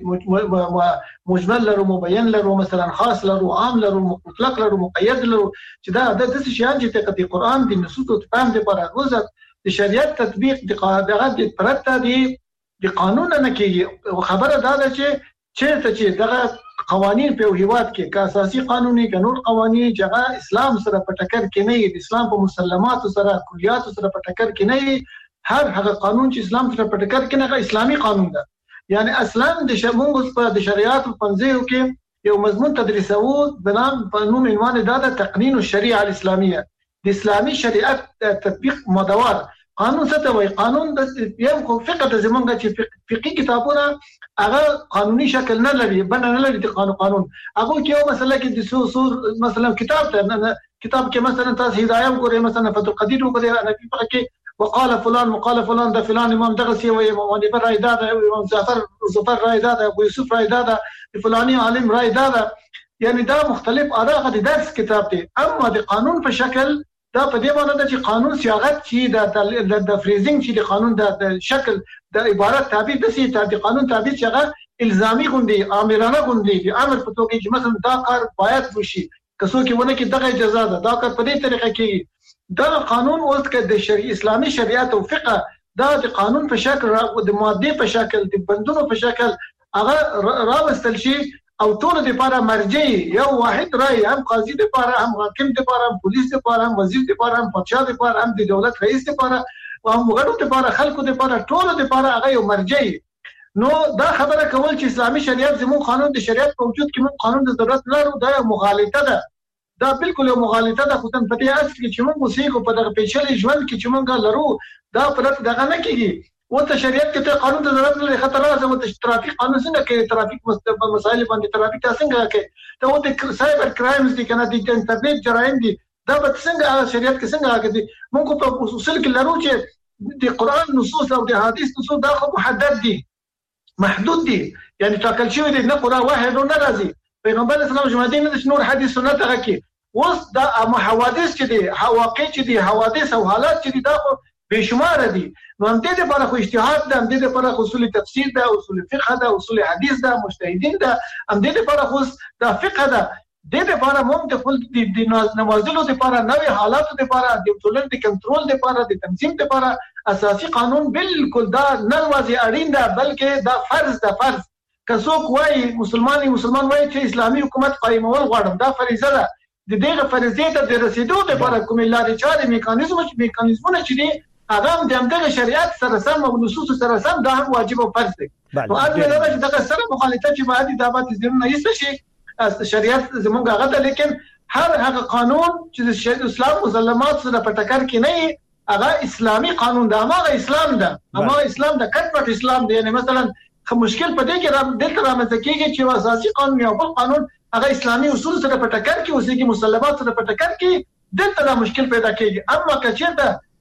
کې مجمل لرو مبين لرو مثلا خاص لرو عام لرو مطلق لرو مقيد لرو چې دا د څه شان چې د قران د نصوص او فهم لپاره روزه د شریعت تطبیق د قاعده د پرته دي د قانون نه کېږي. خبره دا ده چې چې چې دغه قوانين په هیواد کې کا اساسي قانوني قانون قوانين چې اسلام سره په ټکر کې نه دي اسلام په مسلمات سره کلیات سره په ټکر کې نه هر هغه قانون چې اسلام سره په ټکر کې نه اسلامي قانون ده. یعنی اسلام د شمول په د شریعت په پنځه کې یو مضمون تدریسو بنام په نوم عنوان دا د تقنین الشریعه الاسلاميه د اسلامي شریعت تطبیق مدوار قانون څه ته وایي. قانون د یو فقه د زمونږ چې فقهي کتابونه هغه قانوني شکل نه لري بنه نه لري د قانون قانون هغه کې یو مسله کې د سور مثلا کتاب ته کتاب کې مثلا تاسو هدايه وګورئ مثلا فتح القدير وګورئ انا په کې وقال فلان وقال فلان ده فلان امام دغه سی وي امام ابن رائد ده امام ظفر ظفر رائد ده ابو يوسف رائد ده فلاني عالم رائد ده یعنی دا مختلف اراء د درس کتاب دي. اما د قانون په شکل دا په دې باندې چې قانون صياغت چې د د فریزینګ چې د قانون د شکل د عبارت تعبیر د سي د قانون تعبیر چې هغه الزامي غوندي امرانه غوندي د امر په توګه چې مثلا دا کار باید وشي کسو کې ونه کې دغه اجازه ده دا کار په دې طریقه کې دا قانون اوس کې د شریعت اسلامي شریعت او فقه دا د قانون په شکل او د ماده په شکل د بندونو په شکل هغه راوستل شي او ټول د لپاره مرجعي یو واحد رائے هم قاضي د لپاره هم حاکم د لپاره هم پولیس د لپاره هم وزیر د لپاره هم پادشاه د لپاره هم د دولت رئیس د لپاره او هم غړو د لپاره خلکو د لپاره ټول د لپاره هغه یو مرجعي. نو دا خبره کول چې اسلامي شریعت زموږ قانون د شریعت په وجود کې موږ قانون د ضرورت لرو دا مغالطه ده. دا بالکل یو مغالطه ده. خو تن په دې اصل کې چې موږ موسیقي په دغه پیچلې ژوند کې چې موږ لرو دا پرته دغه نه کیږي. وته شریعت کې ته قانون د ضرورت لري خطر راځي وته ترافیک قانون څنګه کې ترافیک مستقبل مسائل باندې ترافیک څنګه کې ته وته سایبر کرایمز دي کنه د انټرنیټ جرایم دي دا به څنګه شریعت کې څنګه راځي. موږ په اصول کې لرو چې د قران نصوص او د حدیث نصوص دا خو محدد دي محدود دي یعنی ټاکل شوی دي نه قران واحد نه راځي. پیغمبر اسلام جمعه دین د نور حدیث سنت هغه کې اوس دا حوادث چې دي واقع چې دي حوادث او حالات چې دي دا خو بشمار دي. نو هم دې لپاره خو اجتهاد ده هم دې لپاره اصول تفسیر ده اصول فقه ده اصول حدیث ده مجتهدین ده هم دې لپاره خو دا فقه ده دې لپاره موږ د خپل د نوازلو لپاره نوې حالات لپاره د ټولنې د کنټرول لپاره د تنظیم لپاره اساسي قانون بالکل دا نه وځي اړین ده بلکې دا فرض ده. فرض کڅوک وایي مسلمانۍ مسلمان وایي چې اسلامي حکومت قائمول غواړم دا فریضه ده. د دې فرضیه ته د رسیدو لپاره کوم لارې چارې میکانیزم میکانیزمونه چې دي هغه د همدغه شریعت سره سم او نصوص سره سم دا هم واجب او فرض دي. نو اته دا چې دغه سره مخالفت چې باید د دعوت زمونه یې شي شریعت زمونږ هغه ده لیکن هر هغه قانون چې د اسلام مسلمات سره په ټکر کې نه هغه اسلامي قانون ده هغه اسلام ده هغه اسلام ده کټ اسلام دی. یعنی مثلا مشکل پدې کې را دلته رامنځته کېږي چې اساسي قانون یو بل قانون هغه اسلامي اصول سره په ټکر کې اوسېږي مسلمات سره په ټکر کې دلته دا مشکل پیدا کېږي. اما کچېرته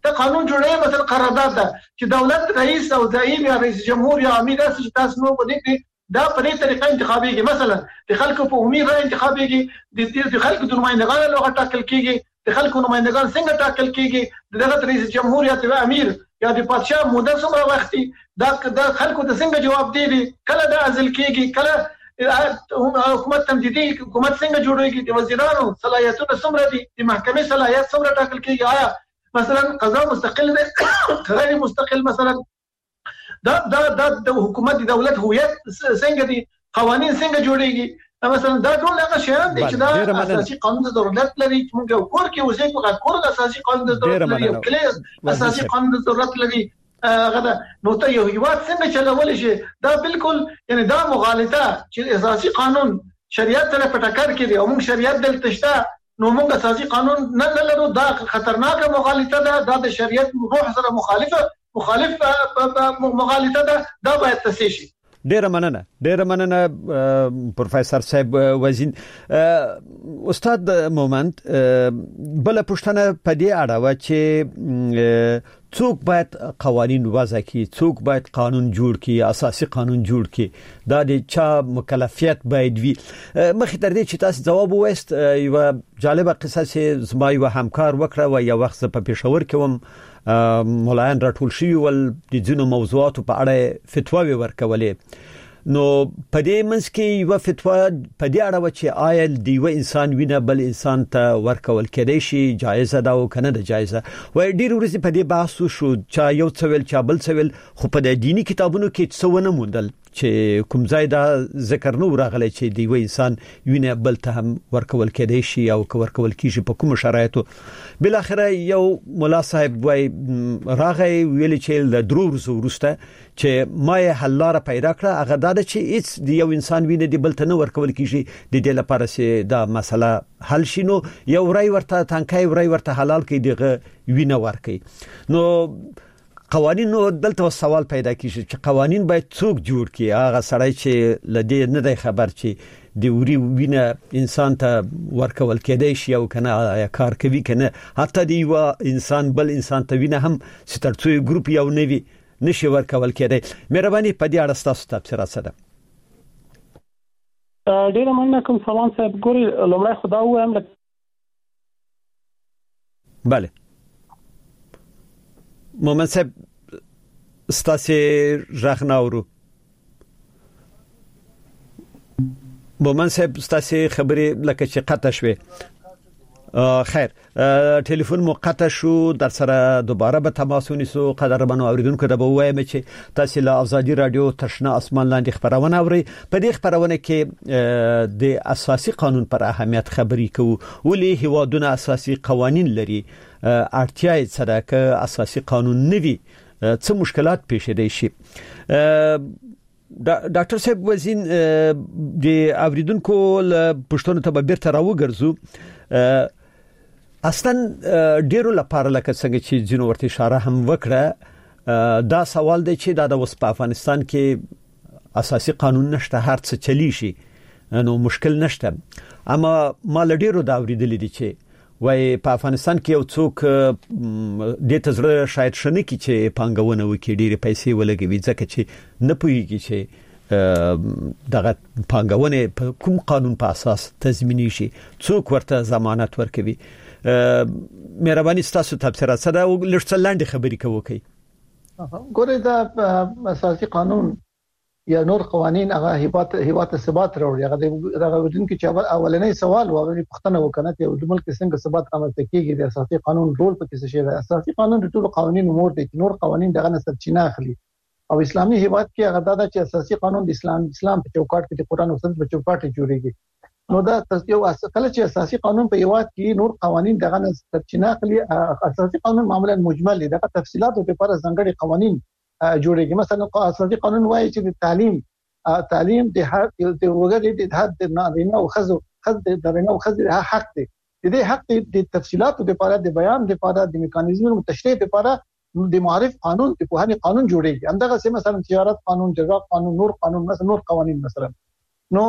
ته قانون جوړوي مثلا قرارداد ده چې دولت رئیس او زعیم یا رئیس جمهور یا امیر اساس تاسو نو په دې دا په دې طریقه انتخابيږي مثلا د خلکو په عمومي رای انتخابيږي د خلکو د نمائندګانو لوغه ټاکل کیږي د خلکو نمائندګان څنګه ټاکل کیږي دغه رئیس جمهور یا د امیر یا د پادشاه موده څومره وختي دا د خلکو د څنګه جواب دی کله دا عزل کیږي کله حکومت تمدیدي حکومت څنګه جوړیږي د وزیرانو صلاحیتونه څومره دي د محکمې صلاحیت څومره ټاکل کیږي آیا مثلا قضا مستقل دی غیر مستقل مثلا دا دا دا د حکومت د دولت هویت څنګه دي قوانين څنګه جوړيږي مثلا دا ټول هغه شیان دي چې دا اساسي قانون د ضرورت لري چې موږ کور کې اوسې په کور د اساسي قانون د ضرورت لري او کله اساسي قانون د ضرورت لري هغه نو ته یو هیواد څنګه چلول شي دا بالکل یعنی دا مغالطه چې اساسي قانون شریعت سره په ټکر کې دی او موږ شریعت دلته شته نو موږ اساسي قانون نه لرو دا خطرناکه مغالطه ده دا د شریعت روح سره مخالفه مخالف مغالطه ده دا باید تصحیح شي. ډیره مننه ډیره مننه پروفیسور صاحب وزین استاد مومند بل پښتنه په دې اړه و چې څوک باید قوانين وضع کړي څوک باید قانون جوړ کړي اساسي قانون جوړ کړي دا د چا مکلفیت باید وي مخې تر دې چې تاسو جواب وایست یو جالبه قصه چې زما یو همکار وکړه و یو وخت په پېښور کې وم مولایان راټول شي ول د ځینو موضوعاتو په اړه فتواوی ورکولې نو په دې منځ کې یو فتوا په دې اړه چې آیا د یو انسان وینه بل انسان ته ورکول کېدای شي جایزه ده او کنه ده جایزه وای ډیر ورځې په دې بحث شو چې یو څویل چې بل څویل خو په دې دینی کتابونو کې څه ونه موندل چې کوم ځای دا ذکر نو راغلی چې دی و انسان وینه بل ته هم ورکول کېدای شي او ورکول کیږي په کوم شرایطو بل اخره یو مولا صاحب وای راغی ویل چې د درور زورسته چې ما یې حل لاره پیدا کړه هغه دا چې هیڅ دی یو انسان وینه دی بل ته نه ورکول کیږي د دې لپاره چې دا مسله حل شي نو یو رای ورته تانکای رای ورته حلال کړي دغه وینه ورکړي نو قوانين نو دلته سوال پیدا کیږي چې قوانين باید څوک جوړ کړي هغه سړی چې لدی نه دی خبر چې د وری وینه انسان ته ورکول کېدای شي او کنه یا کار کوي کنه حتی دی و انسان بل انسان ته وینه هم سترڅوي ګروپ یو نوي نشي ورکول کېدای مهرباني په دې اړه تاسو تفسیرات سره ډیره مننه کوم سلام صاحب ګوري لومړی خدا وایم بله مومن صاحب ستاسو راغناورو مومن صاحب ستاسو خبرې لکه چې قطع شوه خیر ټلیفون مو قطع شو در سره دوباره به تماس ونیسو قدرمنو اوریدونکو ته به وایم چې تاسو له ازادي رادیو تشنه اسمان لاندې خبرونه اوري په دې خبرونه کې د اساسي قانون پر اهمیت خبرې کوو ولې هیوادونه اساسي قوانين لري اړتیا یې سره که اساسي قانون نوي څه مشکلات پیښ دی شي ډاکټر صاحب وزین د اوریدونکو پښتون ته به بیرته راوګرځو اصلا ډیرو لپاره لکه څنګه چې جنو ورته اشاره هم وکړه دا سوال دی چې دا د وس په افغانستان کې اساسي قانون نشته هر څه چلی شي نو مشکل نشته اما مال ډیرو دا اوریدل دي چې وای په افغانستان کې یو څوک د تزړه شاید شنه کی چې پانګونه وکړي ډیره پیسې ولګوي ځکه چې نه پوهیږي چې دغه پانګونه په کوم قانون په اساس تضمینی شي څوک ورته ضمانت ورکوي مهرباني تاسو تفسیرات سره لږ لاندې خبرې کوي ګوره دا اساسي قانون یا نور قوانين هغه هیواد هیواد ثبات راوړي هغه دغه ودن کې چې اولنې سوال و او پښتنه وکنه ته د ملک څنګه ثبات رامنځته کیږي د اساسي قانون رول په کې څه شی دی اساسي قانون د ټولو قوانینو مور دی نور قوانين دغه نه سرچینه اخلي او اسلامي هیواد کې هغه دا چې اساسي قانون د اسلام اسلام په چوکاټ کې د قران او سنت په چوکاټ کې جوړیږي نو دا یو کله چې اساسي قانون په هیواد کې نور قوانين دغه نه سرچینه اخلي اساسي قانون معمولا مجمل دی دغه تفصيلات او لپاره ځانګړي قوانين جوړیږي مثلا اساسي قانون وايي چې د تعلیم تعلیم د هر د وګړي د حد نارینه او خزو خز د نارینه او خز حق دی د دې حق د تفصيلات او لپاره د بیان لپاره د میکانیزمونو تشریح لپاره د معرف قانون د پوهنې قانون جوړیږي همدغه سم مثلا تجارت قانون جزا قانون نور قانون مثلا نور قوانين مثلا نو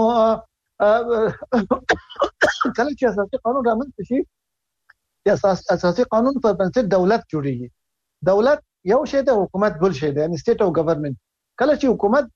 کله چې اساسي قانون رامنځته شي اساس اساسي قانون په بنسټ دولت جوړیږي دولت یو شی د حکومت بل شی د سټیټ او ګورنمنت. کله چې حکومت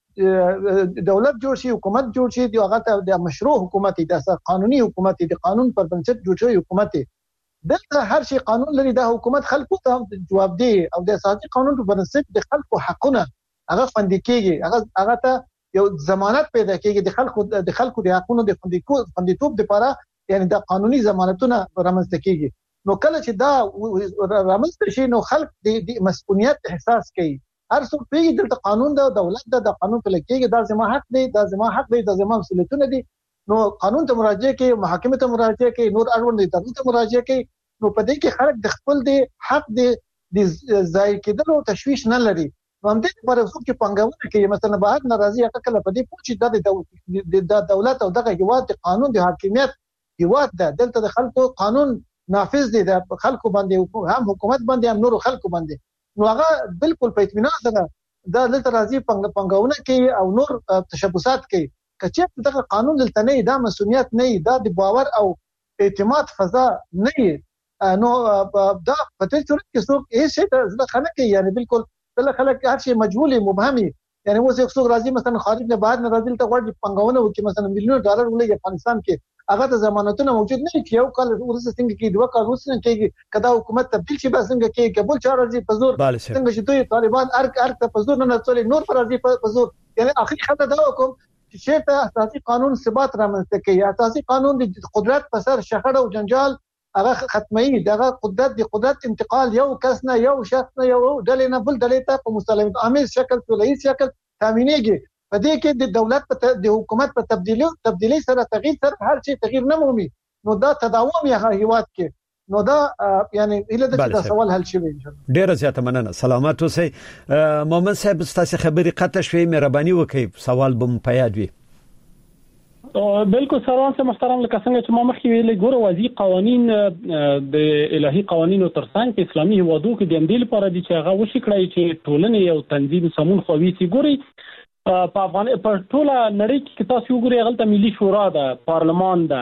دولت جوړ شي حکومت جوړ شي دی هغه ته د مشروع حکومت د قانوني حکومت د قانون پر بنسټ جوړ شوی حکومت دلته هر شي قانون لري. د حکومت خلکو ته جواب دی او د اساسي قانون په بنسټ د خلکو حقونه هغه خوندي کیږي، هغه هغه ته یو ضمانت پیدا کیږي د خلکو د خلکو د حقونو د خوندیتوب لپاره، یعنی د قانوني ضمانتونه رامنځته کیږي. نو کله چې دا رامنځته شي نو خلک د مسؤلیت احساس کوي. هر څوک پیږي دلته قانون د دولت د قانون په لکېږي دا زما حق دی دا زما حق دی دا زما مسؤلیتونه دي. نو قانون ته مراجعه کوي، محاکمه ته مراجعه کوي، نور اړوند ادارو ته مراجعه کوي. نو په دې کې خلک د خپل د حق د ځای کېدلو تشویش نه لري. نو هم دې پر څوک چې پنګونه کوي مثلا بعد ناراضي هغه کله په دې پوښي د دولت او دغه هیواد د قانون د حاکمیت هیواد ده، دلته د خلکو قانون نافذ دي د خلکو باندې، هم حکومت باندې هم نور خلکو باندې. نو هغه بالکل په اطمینان سره دا دلته راځي پنګونه کوي او نور تشبثات کوي. کچې دغه قانون دلته نه دا مسؤلیت نه دا د باور او اعتماد فضا نه، نو دا په دې صورت کې څوک هیڅ شي د خلک کوي، یعنی بالکل بل خلک هر شي مجهول مبهمي. یعنی اوس یو څوک راځي مثلا خارج نه بعد نه راځي ته غواړي پنګونه وکړي مثلا میلیون ډالر ولګي افغانستان کې، هغه د ضمانتونو موجود نه کیو کال ورسره څنګه کې دوه کال ورسره کې کدا حکومت تبدیل شي بس څنګه کې قبول چا راځي په زور څنګه چې دوی طالبان ارک ارک په زور نه څولې نور پر راځي په زور. یعنی اخري خطه دا کوم چې شرط اساسي قانون ثبات رامنځته کوي. اساسي قانون د قدرت په سر شخړه او جنجال هغه ختمي، دغه قدرت د قدرت انتقال یو کس نه یو شخص نه یو ډلې نه بل ډلې ته په مسالمت عامل شکل په لایي شکل تامینېږي. په دې کې د دولت په د حکومت په تبدیلی تبدیلی سره تغییر سره هر شي تغییر نه مومي. نو دا تداوم یې هیواد کې، نو دا یعنی اله د دا سوال حل شي. ډیره زیاته مننه، سلامات اوسئ. مومن صاحب ستاسو خبرې قطع شوې، مهرباني وکړئ سوال بم پیاد وي. بالکل سروان صاحب محترم، لکه څنګه چې ما مخکې ویلي ګوره وضعي قوانین د الهي قوانینو ترڅنګ په اسلامي هیوادو کې د امدیل لپاره دي چې هغه وشي کړی چې ټولنې یو تنظیم سمون خوي سي. ګوري په افغان په ټوله نړۍ کې تاسو وګورئ غلطه ملي شورا ده، پارلمان ده،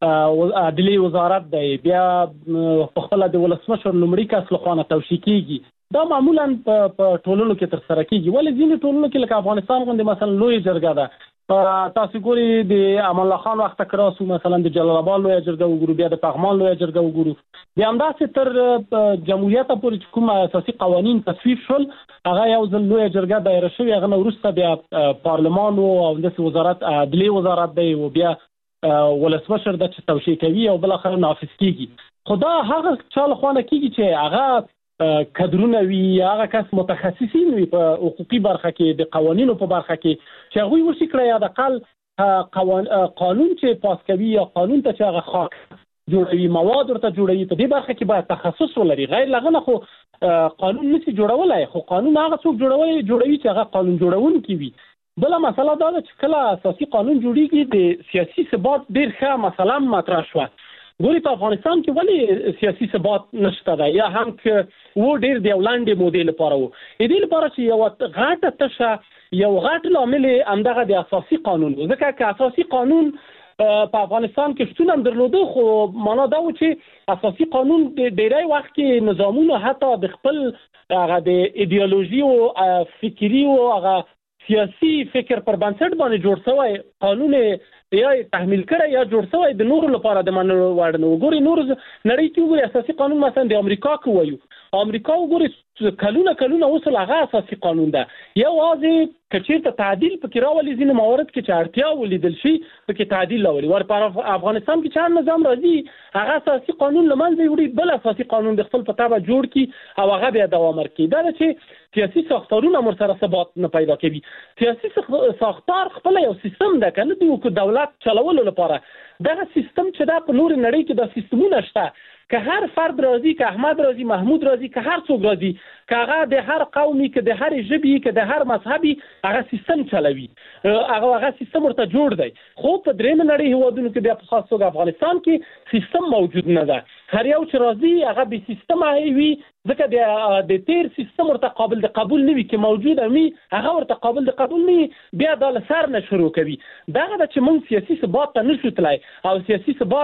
عدلي وزارت ده، بیا په خپل د ولسمشر لومړي کس له خوا توشیح کیږي. دا معمولا په ټولنو کې تر سره کیږي، ولې ځینې ټولنو کې لکه افغانستان غوندې مثلا لوی جرګه ده. تاسو ګورئ د امان الله خان وخت کراسو مثلا د جلال آباد لوی جرګه وګورو، بیا د پغمان لوی جرګه وګورو، بیا همداسې تر جمهوریت پورې کوم اساسي قوانین تصویب شول هغه یو ځل لوی جرګه دایره شوی، هغه وروسته بیا پارلمان او د وزارت عدلي وزارت دی او بیا ولسمشر د توشیح کوي او بل اخر نافذ کیږي. خدا هغه چا له خوانه کیږي چې هغه کادرونه وی، هغه کس متخصصین وي په حقوقي برخه کې د قوانینو په برخه کې چې هغه وشي کړی یا د قل قانون چې پاس کوي یا قانون ته چې هغه خاک جوړوي مواد ورته جوړوي په دې برخه کې باید تخصص ولري. غیر لغنه خو قانون نشي جوړولای، خو قانون هغه څوک جوړوي جوړوي چې هغه قانون جوړونکي وي. بل مسله دا ده چې کله اساسي قانون جوړیږي د سیاسي ثبات ډیر ښه مسله مطرح شوه. ګوري په افغانستان کې ولې سیاسي ثبات نشته ده، یا هم کې و ډیر د ولاندې مودې لپاره وو دې لپاره چې یو غاټه تشه یو غاټ لامل همدغه د اساسي قانون، ځکه چې اساسي قانون په افغانستان کې شتون هم درلوده، خو معنا دا و چې اساسي قانون د ډیری وخت کې نظامونه حتی د خپل هغه د ایدئولوژي او فکری او هغه سیاسي فکر پر بنسټ باندې جوړ شوی قانون یا تحمیل کړی یا جوړ شوی د نورو لپاره د منلو وړ نه. وګورئ نور نړۍ کې وګورئ اساسي قانون مثلا د امریکا کې وایو، امریکا وګورئ کلونه کلونه اوس هغه اساسي قانون ده. یوازې کچېرته تعدیل پکې راولي ځینې موارد کې چې اړتیا ولیدل شي پکې تعدیل راولي. ور په افغانستان کې چې نظام راځي هغه اساسي قانون لمنځه وړي، بل اساسي قانون د خپل په تابع جوړ کی او هغه بیا دوام ورکړي. دا چې سیاسي ساختارونه مر سره ثبات نه پیدا کوي. سیاسي ساختار خپل یو سیستم ده کنه دی او دولت چلولو لپاره دغه سیستم چې دا په نور نړۍ کې د سیستمونه شته، که هر فرد راځي، که احمد راځي، محمود راځي، که هر څوک راځي، که هغه د هر قومي، که د هر ژبې، که د هر مذهبي هغه سیستم چلوي، هغه هغه سیستم ورته جوړ دی. خو په درېیمه نړۍ هیوادونو کې د خاص توګه افغانستان کې سیستم موجود نه ده. هر یو چې راځي هغه به سیستم وي، ځکه د د تیر سیستم ورته قابل د قبول نه وي، کې موجود وي هغه ورته قابل د قبول نه وي، بیا د سر نه شروع کوي. دغه چې موږ سیاسي ثبات ته نشو تلای او سیاسي ثبات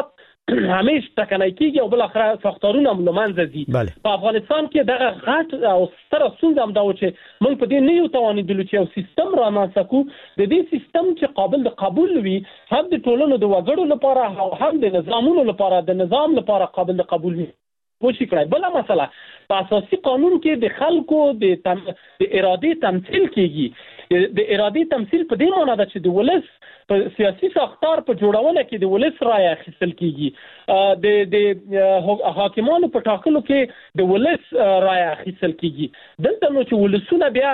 همیش ټکنای کیږي او بل اخر ساختارونه ملمنځ دي. په افغانستان کې دغه غټ او ستر ستونزه هم دا و چې موږ په دې نه یو توانیدلو چې یو سیستم رامنځته کړو د دې سیستم چې قابل د قبول وي هم د ټولنو د وګړو لپاره او هم د نظامونو لپاره د نظام لپاره قابل د قبول وي. پوښی کړای بل مسله په اساسي قانون کې د خلکو د تم... د ارادې تمثيل کیږي. د ارادې تمثيل په دې معنی ده چې د ولس په سیاسي ساختار په جوړونه کې د ولس رائے اخیستل کیږي. د د حاکمانو په ټاکلو کې د ولس رائے اخیستل کیږي. دلته نو چې ولسونه بیا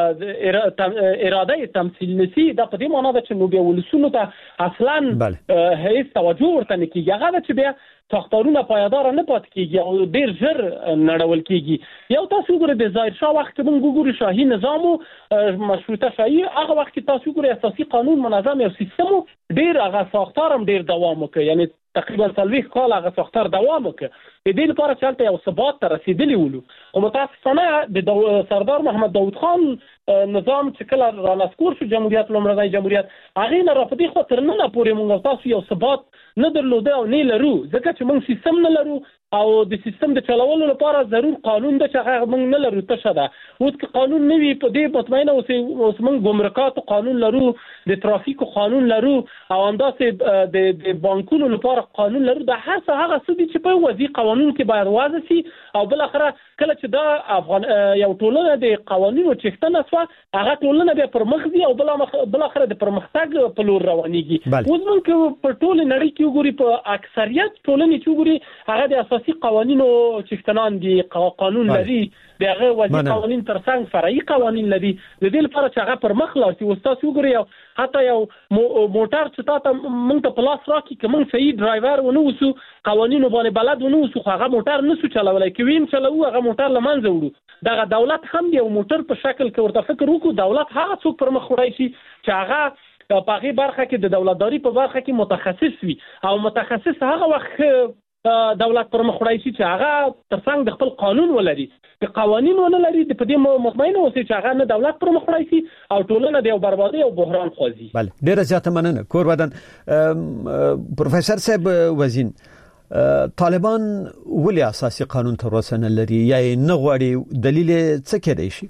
اراده تمثيل نسی دا په دې معنی ده چې نو بیا ولسونو ته اصلا هیڅ توجه ورته نه کیږي. هغه چې بیا ساختارونه پایدار نه پات کیږي او ډیر ژر نړول کیږي. یو تاسو ګورئ د ظاهر شاه وخت موږ ګورو شاهي نظام او مشروطه شاهي هغه وخت تاسو ګورئ اساسي قانون منظم او سیستم ډیر هغه ساختار هم ډیر دوام وکړي، یعنی تقریبا څلوېښت کال هغه ساختار دوام وکړ. د دې لپاره چې هلته یو ثبات ته رسیدلی ولو. خو متاسفانه د دو... سردار محمد داود خان نظام چې کله رانسکور شو جمهوریت لومړنی جمهوریت هغه نه را پدې خاطر نه پورې موږ تاسو یو ثبات نه درلوده او نه لرو ځکه چې موږ سیستم نه لرو او د سیستم د چلولو لپاره ضرور قانون د چې هغه موږ نه لرو ته ده. اوس که قانون نه وي په دې مطمئنه اوسې اوس موږ ګمرکات قانون لرو، د ترافیک قانون لرو او همداسې د د بانکونو لپاره قانون لرو. د هر څه هغه څه دي چې په وضعي قانون کې باید واضح شي او بل اخره کله چې دا افغان یو ټولنه د قوانینو چښتنه شوه هغه ټولنه بیا پرمخ ځي او بل مخ... بل اخره د پرمختګ په لور روانېږي. اوس موږ په ټول نړۍ کې وګوري په اکثریت ټولنې چې وګوري هغه د اساسي قوانینو چښتنان دي، قانون لري، دغه وضعي قوانین ترڅنګ فرعي قوانین لري. د دې لپاره چې هغه پرمخ لاړ شي اوس تاسو وګورئ حتی یو موټر چې تاسو موږ ته پلاس راکړي که موږ صحیح ډرایور ونه اوسو قوانینو باندې بلد ونه اوسو خو هغه موټر نسو چلولای که ویم چلو هغه موټر له منځه وړو. دغه دولت هم یو موټر په شکل کې ورته فکر وکړو دولت هغه څوک پرمخ وړای شي چې هغه په هغه برخه کې د دولتداري په برخه کې متخصص وي او متخصص هغه وخت دولت پرمخ وړای شي چې هغه ترڅنګ د خپل قانون ولري. که قوانین ونه لري د په دې مطمئن اوسئ چې هغه نه دولت پرمخ وړای شي او ټولنه د یو بربادي او بحران خوځي. بله ډیره زیاته مننه کور ودان. پروفیسور صاحب وزین طالبان ولې اساسي قانون تر اوسه نه لري یا نه غواړي دلیل څه کېدای شي؟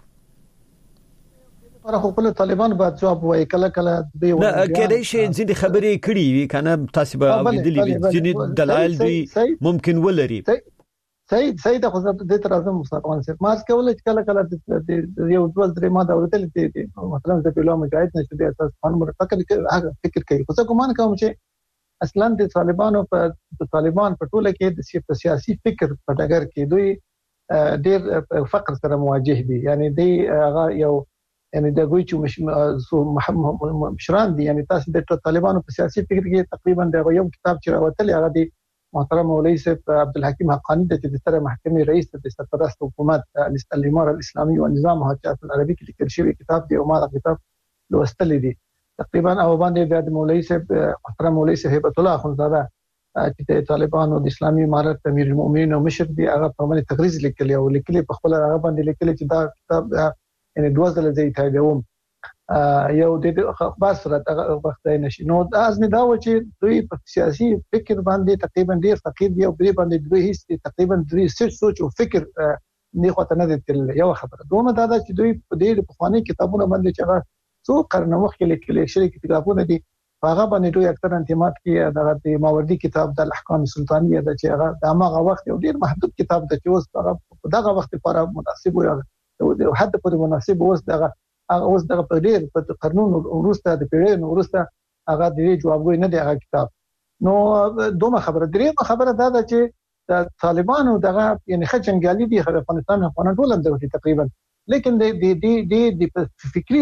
پر خپل طالبان باید جواب وایي کله کله دی نه کېدای شي ځینې خبرې کړي وي کنه تاسو به اوریدلې وي ځینې دلایل دوی ممکن ولري. صحیح صحیح د خو د تر اعظم مسلمان سره ماس کول چې کله کله د یو ډول درې ماده اورتل دي مثلا د پیلو مجاهد نشي د اساس قانون مرتکب هغه فکر کوي. خو څه ګمان کوم چې اصلا د طالبانو په طالبان په ټوله کې د سیاسي فکر په ډګر کې دوی ډېر فقر سره مواجه دي. یعنی دی هغه یو یعنی د ګوي چې مشران دي یعنی تاسو د طالبانو په سیاسي فکر کې تقریبا د یو کتاب چې راوتل هغه دی محترم مولوی صاحب عبدالحکیم حقانی د ستر محکمې رئیس د سرپرست حکومت الاماره الاسلامي او نظام حاکمیت العربي کې لیکل شوی کتاب دی او ما دا کتاب لوستل دي تقریبا او باندې د مولوی صاحب محترم مولوی صاحب هبت الله اخونزاده چې د طالبانو د اسلامي امارت امیر المؤمنین او مشر دی هغه په باندې تقریر لیکلی او لیکلی په خپل هغه باندې لیکلی چې دا کتاب یعنی دوه ځله زه یې تاییدوم یو د بس راته وخت نشي نو از نه دا و چې دوی په سیاسي فکر باندې تقریبا ډیر فقیر دی او دوی باندې دوی هیڅ تقریبا دوی سوچ او فکر نه خاطر نه دي یو خبره دومره دا چې دوی په دې په خواني کتابونو باندې چې هغه څو قرن مخکې لیکل شوی کتابونه دي هغه باندې دوی اکثر انتماد کوي د ماوردی کتاب د احکام سلطانیه د چې هغه د هغه وخت یو ډیر محدود کتاب د چې اوس هغه دغه وخت لپاره مناسب وي او حد په مناسب اوس دغه هغه اوس دغه په ډیر په قرنونو وروسته د پیړیو وروسته هغه د جوابګوي نه دی هغه کتاب. نو دومره خبره درې خبره دا ده چې د طالبانو دغه یعنی خجنګالي دي خو افغانستان افغانان ټول هم دغه تقریبا لیکن د د د د فکری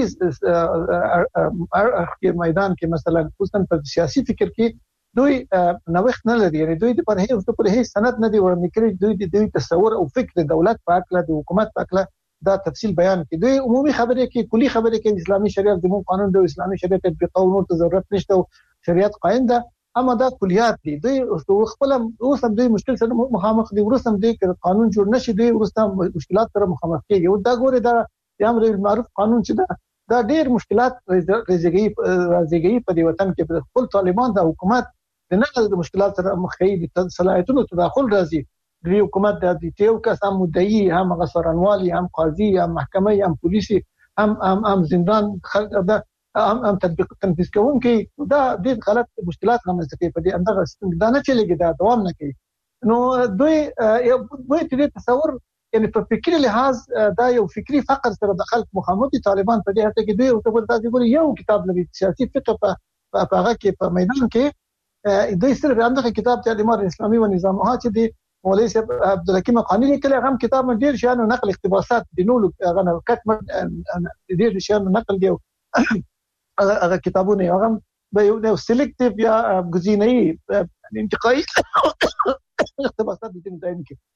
میدان کې مثلا خصوصا په سیاسي فکر کې دوی نوښت نه لري یعنی دوی د پر هیڅ پر هیڅ سند نه دی ورنکړي دوی د دوی تصور او فکر دولت په اړه د حکومت په اړه دا تفصیل بیان کی دوی عمومي خبره کې کلی خبره کې اسلامي شریعت د قانون د اسلامي شریعت په قانون ته ضرورت نشته او شریعت قائم ده اما دا کلیات دي دوی خپل اوس هم دوی مشکل سره مخامخ دي ورسم دي قانون جوړ نشي دوی ورسته مشکلات سره مخامخ کیږي او دا ګوره دا د امر بالمعروف قانون چې دا دا ډېر مشکلات راځي راځي په دې وطن کې خپل طالبان د حکومت د نه د مشکلات سره مخ کوي د صلاحیتونو تداخل راځي د حکومت د دې یو کس هم مدعي هم غسرانوالي هم قاضي هم محکمه هم پولیسي هم هم هم زندان خلک دا هم هم تطبیق تنفيذ کوونکي دا د غلط مشکلات رامنځته کوي په دې اندغه سیستم دا نه چلےږي دا دوام نه کوي نو دوی دوی د تصور یعنی په فکری لحاظ دا یو فکری فقر سره د خلک مخامخ طالبان په دې هڅه کې دوی او ته تاسو ګورئ یو کتاب لري سیاسي فقه په هغه کې په میدان کې دوی سره اندغه کتاب ته د اسلامي و نظامها چې د مولوی صاحب عبدالحکیم قانی لیکلی هغه کتاب من ډیر شانو نقل اقتباسات د نولو هغه کټ ډیر شانو نقل دی هغه کتابونه هغه به یو سلیکټیو یا غزینی انتقایی اقتباسات د دې ځای کې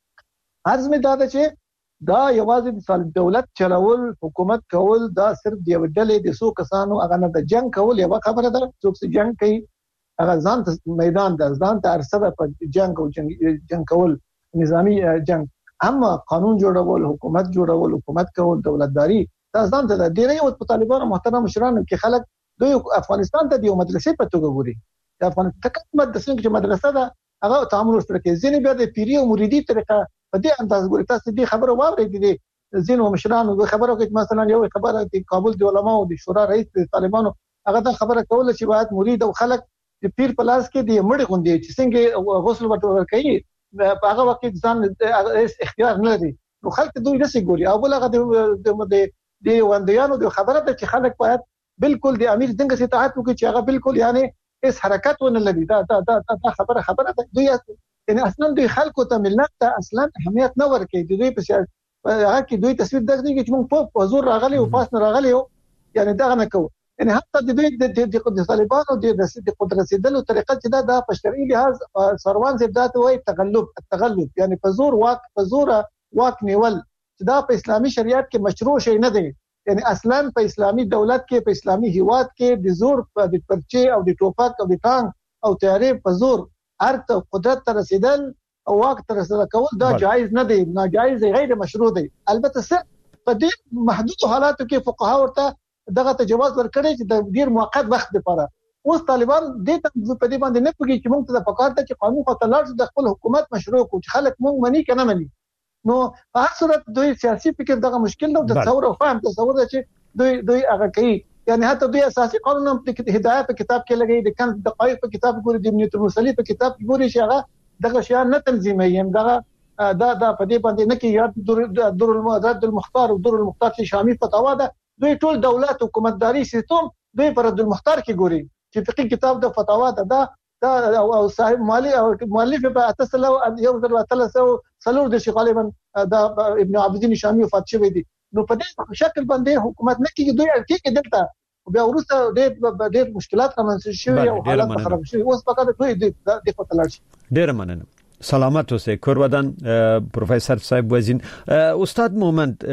عرض می دا ده چې دا یوازې د سالم دولت چلول حکومت کول دا صرف دی ډلې د سو کسانو هغه نه د جنگ کول یو خبره ده څوک چې جنگ کوي هغه ځان ته میدان د ځان ته ارسله په جنگ او جنگ کول نظامی جنگ اما قانون جوړول حکومت جوړول حکومت کول دولتداري دا ځان ته د ډیری او طالبانو محترم مشرانو کې خلک دوی افغانستان ته د مدرسې په توګه ګوري د افغانستان مدرسې کې مدرسه ده هغه تعامل سره کې ځینې بیا د پیری او مریدي طریقه په دې انداز ګوري تاسو دې خبره واورئ دي ځینو مشرانو خبرو کې مثلا یو خبره د کابل د علماء او د شورا رئیس د طالبانو هغه دا خبره کوله چې باید مرید او خلک د پیر پلاس کې د مړ غوندي چې څنګه غسل ورته کوي په هغه وخت ځان اختیار نه لري نو خلک دوی نشي ګوري او بل هغه د د وندیانو د خبره ته چې خلک باید بالکل د امیر څنګه سي اطاعت وکړي چې هغه بالکل یعنی اس حرکت ونه لري دا دا دا خبره خبره دوی یعنی اصلا دوی خلکو ته ملت ته اصلا اهمیت نه ورکوي دوی په هغه کې دوی تصویر درځي چې موږ په حضور راغلي او پاس نه راغلي یعنی دا نه کوو یعنی حتی د دوی د طالبانو د قدرت رسیدلو طریقه چې دا د شرعي لحاظ سروان زیات ذات وایي تغلب التغلب یعنی په زور واک په زور واک نیول چې دا په اسلامي شریعت کې مشروع شي نه دی یعنی اصلا په اسلامي دولت کې په اسلامي هیواد کې د زور د پرچې او د ټوپک او د ټانک او تیارې په زور ارته قدرت ته رسیدل او واک ته رسیدل کول دا جایز نه دی ناجایز غیر مشروع دی البته صرف په دې محدود حالاتو کې فقها ورته دغه ته جواز ورکړي چې د ډیر موقت وخت لپاره اوس طالبان دې ته په دې باندې نه پوهیږي چې موږ ته پکار ته چې قانون خاطر لاړ د خپل حکومت مشروع کو چې خلک موږ مني کنه مني نو په هر صورت دوی سیاسي فکر دغه مشکل نه د تصور او فهم تصور چې دوی دوی هغه کوي یعنی حتی دوی اساسي قانون هم د هدایت په کتاب کې لګي د کن دقایق په کتاب ګوري د امنیت المرسلی په کتاب کې ګوري چې هغه دغه شیان نه تنظیمي هم دغه دا دا په دې باندې نه کې یاد در المعدد المختار او در المختار چې شامل فتاوا ده دوی ټول دولت حکومتداري سیستم دوی پر د المختار کې ګوري چې فقہی کتاب د فتاوا ده دا دا او صاحب مالی او مؤلف په اتصل یو ځل وتلسو سلور د شیخ غالبا دا ابن عابدین شامی وفات شوی دی نو په دې شکل باندې حکومت نه کیږي دوی اړتیا کې دلته بیا ورسته ډېر ډېر مشکلات رامنځته شوي او حالات خراب شوي اوس فقط دوی د خپل شي ډېر مننه سلامت اوسئ کورودان پروفیسور صاحب وزین استاد مومند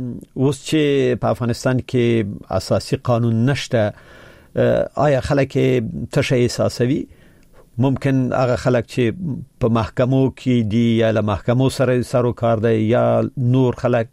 اوس چې په افغانستان کې اساسي قانون نشته آیا خلک تشه احساسوي ممکن هغه خلک چې په محکمو کې دي یا له محکمو سره سره کار دی یا نور خلک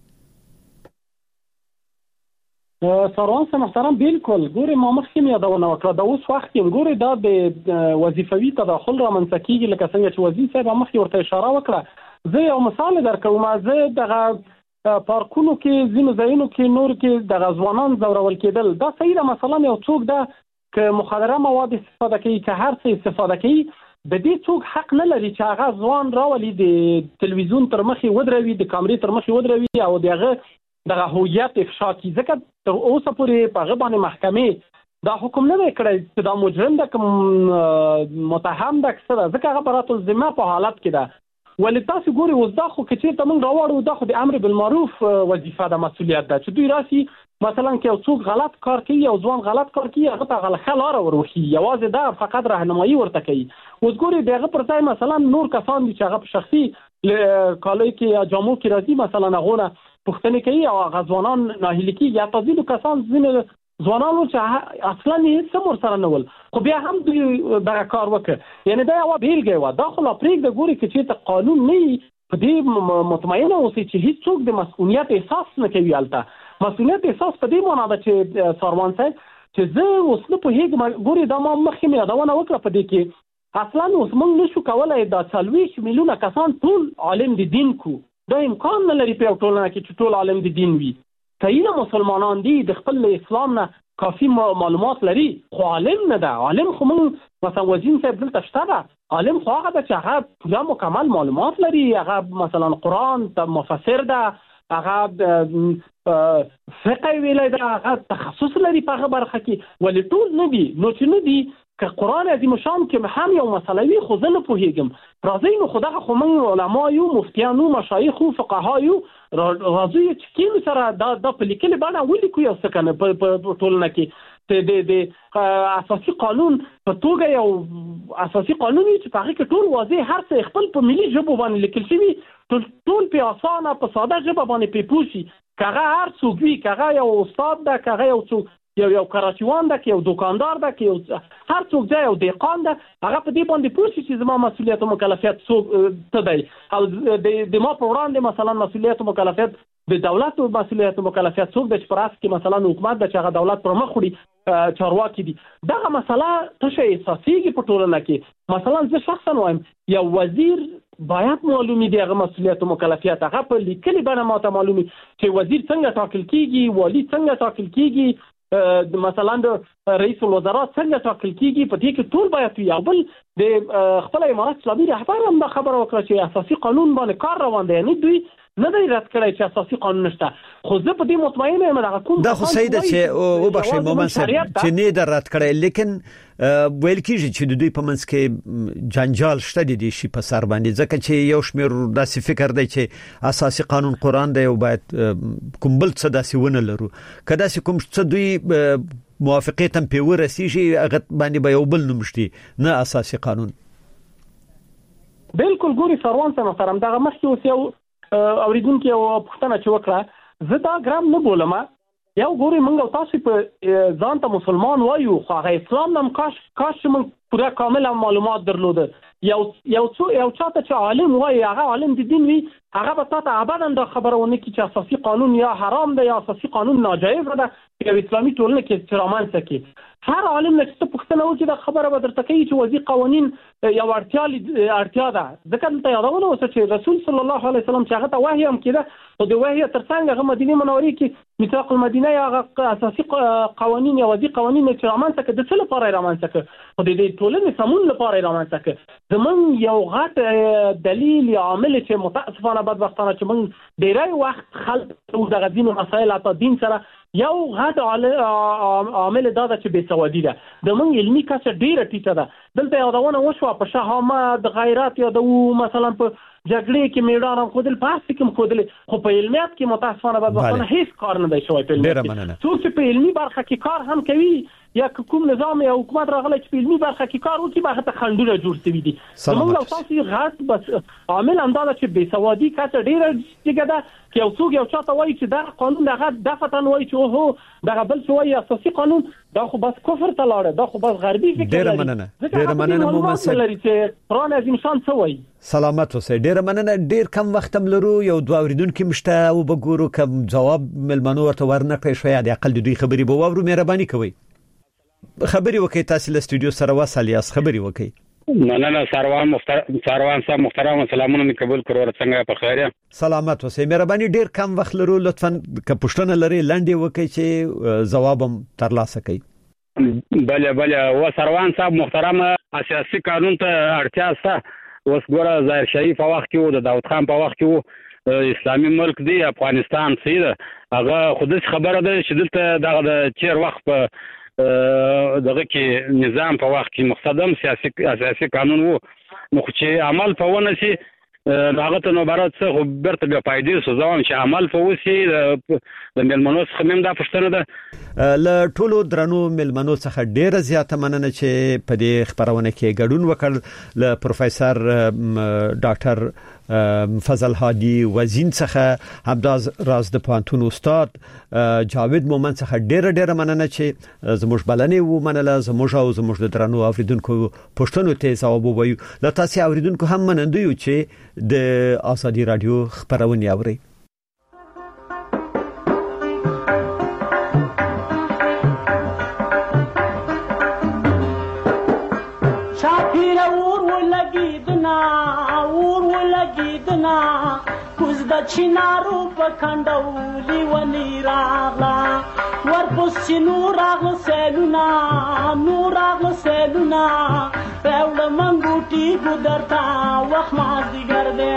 سروان سره محترم بالکل ګوري ما مخکې یادونه وکړه دا اوس وخت کې ګوري دا د وظیفوي تداخل رامنځته کیږي لکه څنګه چې وزیر صاحب مخکې ورته اشاره وکړه زه یو مثال درکوم زه دغه پارکونو کې زینو ځایونو کې نور کې د ځوانان زورول کېدل دا صحیح ده مثلا یو څوک ده که مخدره مواد استفاده کوي که هر څه استفاده کوي د دې څوک حق نه لري چې هغه ځوان راولي د تلویزیون تر مخې ودروي د کامرې تر مخې ودروي او دغه دغه هویت افشا کی ځکه تر اوسه پورې په هغه باندې محکمې دا حکم نه کړی چې دا مجرم ده که متهم ده که ځکه هغه برات الذمه په حالت کې ده ولې تاسو ګوري اوس دا خو چې ته موږ راوړو دا خو د امر بالمعروف وظیفه ده مسؤلیت ده چې دوی راسي مثلا که یو څوک غلط کار کوي او ځوان غلط کار کوي هغه ته غلطه لار وروخي یوازې دا فقط راهنمایي ورته کوي اوس ګوري دغه پر ځای مثلا نور کسان دي چې هغه په شخصي کالای کې یا جامو کې راځي مثلا هغه پوښتنه کوي او غزوانان ناهیلي کوي یا تاسو کسان ځینې ځوانانو چې اصلا هیڅ سم ورسره نه ول خو بیا هم دوی دغه کار وکړ یعنی دا یو بیلګه و دا خو لا پرېږده ګوري چې ته قانون نه په دې مطمئنه اوسئ چې هیڅ څوک د مسؤلیت احساس نه کوي البته مسؤلیت احساس په دې معنی ده چې سروان صاحب چې زه اوس نه پوهېږم ګوري دا ما مخکې مې یادونه وکړه په دې کې اصلا اوس موږ نشو کولای دا څلوېښت میلیونه کسان ټول عالم دي دین کو دا امکان نه لري په ټولنه کې چې ټول عالم دي دین وي کله مسلمانان دي د خپل اسلام نه کافي معلومات لري خو عالم نه ده عالم خو موږ مثلا وزین صاحب دلته شته ده عالم خو هغه ده چې هغه پوره مکمل معلومات لري هغه مثلا قرآن ته مفسر ده هغه فقه ویلی ده هغه تخصص لري په هغه برخه کې ولې ټول نه دي نو چې نه دي که قرآن عظیم شان کې هم یو مسله وي خو زه نه پوهېږم راځئ نو خو دغه خو موږ علما یو مفتیان یو مشایخ یو فقها یو راځئ چې کینو سره دا د په لیکلې بڼه ولیکو یو څه کنه په ټولنه کې د د اساسي قانون په توګه یو اساسي قانون چې په هغه کې ټول واضح هر څه خپل په ملي ژبه باندې لیکل شوي ټول ټول په اسانه په ساده ژبه باندې پیپوشي کغه هر څوک وي کغه یو استاد ده کغه یو څوک یو یو کراچیوان ده که یو دکاندار ده که یو هر څوک ځای یو دیقان ده هغه په دې باندې پوه شي چې زما مسؤلیت او مکلفیت څوک څه دی او د ما په وړاندې مثلا مسؤلیت او مکلفیت د دولت او مسؤلیت او مکلفیت څوک د چپراس کې مثلا حکومت د چې هغه دولت پر مخ وړي چارواکي دي دغه مسله تشه اساسيږي په ټولنه کې مثلا زه شخصا وایم یو وزیر باید معلومي دی هغه مسؤلیت او مکلفیت هغه په لیکلي بڼه ماته معلومي چې وزیر څنګه ټاکل کیږي والی څنګه ټاکل کیږي مثلا د رئیس الوزرا څنګه ټاکل کیږي په دې کې ټول باید وي او بل د خپل امارات اسلامي رهبر هم دا خبره وکړه چې اساسي قانون باندې کار روان دی یعنی دوی نه دی رد کړی چې اساسي قانون نشته خو زه په دې مطمئنه یم دا کوم دا خو صحیح ده چې او بخښي مومن صاحب چې نه در رد کړی لیکن ویل کیږي چې د دوی په منځ کې جنجال شته دي شي په سر باندې ځکه چې یو شمیر داسې فکر دی چې اساسي قانون قرآن دی او باید کوم بل څه داسې ونه لرو کدا چې کوم څه دوی موافقت هم په ورسیږي هغه باندې به یو بل نومشتي نه اساسي قانون بالکل ګوري سروان سره محترم دا مخکې اوس یو اوریدونکو یو پوښتنه چې وکړه زه دا ګرام نه بولم یو ګوري موږ تاسو په ځان ته مسلمان وایو خو هغه اسلام نم کاش کاش موږ پوره کامل معلومات درلوده یو یو څو یو چاته چې عالم وایي هغه عالم د دین وي هغه به تاسو ابدا دا خبرونه کوي چې اساسي قانون یا حرام دی یا اساسي قانون ناجایز ده په اسلامي ټولنه کې احترام سکي هر عالم چې څه پوښتنه وکړي دا خبره به درته کوي چې وځي قوانين یو اړتیا اړتیا ده ځکه ته یادونه اوسه چې رسول صلی الله علیه وسلم چې هغه ته وحی هم کړه او د وحی ترڅنګ هغه مدینه منورې کې میثاق المدینه یا اساسي قوانين یا وځي قوانين چې رامنځته کړي د څه لپاره رامنځته کړي خو د دې ټولنې سمون لپاره رامنځته کړي زمون یو غټ دلیل یا عامل چې متاسفانه بدبختانه چې موږ ډیری وخت خلک د غدین مسایل اته دین سره یو غټ عامل دا چې بے سوادي ده د موږ علمي کچه ډیره ټیټه ده دلته یادونه وشوه په شهامت غیرت یا د مثلا په جګړې کې میدان خو دل پاس کې خو دل خو په علمیات کې متاسفانه بدبختانه هیڅ کار نه دی شوی په علمیات څو چې په علمي برخه کې کار هم کوي یا کوم نظام یا حکومت راغلی چې په علمي برخه کې کار وکړي به ته خندونه جوړ شوي دي موږ تاسو غټ بس عامل اندازه چې بے سوادي کچه ډیره ټیټه ده چې یو څوک یو چاته وایي چې دا قانون دغه دفتن وایي چې اوهو دغه بل څه وایي اساسي قانون دا خو بس کفر ته لاړه دا خو بس غربي فکر ډیره مننه ډیره مننه مومن صاحب لري چې قرآن عظیم شان څه وایي سلامت اوسئ ډیره مننه ډیر کم وخت هم لرو یو دوه اوریدونکو مشته او بګورو کوم جواب ملمنو ورته ورنکړي شوی د عقل د دوی خبري به وورو مهرباني کوئ خبري وکي تاسو له سټوډیو سره وصل یاست خبري وکي مننه سروان محترم سروان صاحب محترم سلامونه می قبول کړو څنګه په خیر سلامت اوسئ مهرباني ډیر کم وخت لرو لطفا که پښتنه لري لاندې وکي چې جوابم ترلاسه کړئ بله بله و سروان صاحب محترم اساسي قانون ته اړتیا سته اوس ګوره ظاهر شریف په وخت کې و د داود خان په وخت کې و اسلامي ملک دی افغانستان سیده هغه خودش خبره ده چې دلته دغه د چیر وخت په دغه کې نظام په وخت کې مقتدم سیاسي اساسي قانون وو نو چې عمل په ونه سي هغه ته نو برات څه خو برته بیا پایدې سو ځوان چې عمل په وسی د ملمنو څخه مم دا پښتنه ده ل ټولو درنو ملمنو څخه ډیره زیاته مننه چې په دې خبرونه کې ګډون وکړ ل پروفیسور ډاکټر فضل هادي وزین څخه همداز راز د پانتون استاد جاوید مومن څخه ډیره ډیره مننه چې زموږ بلنې و منله زموږ او زموږ د درنو اوریدونکو پښتنو ته ځواب وایو ل تاسو اوریدونکو هم منندوی چې د ازادي رادیو خبرونه اوري د چینارو په کنډولي ونی راغلا ورپسې نور راغله سیلونه نور راغله سیلونه راوړه منګوټي ګودر ته وخت مازدیګر دی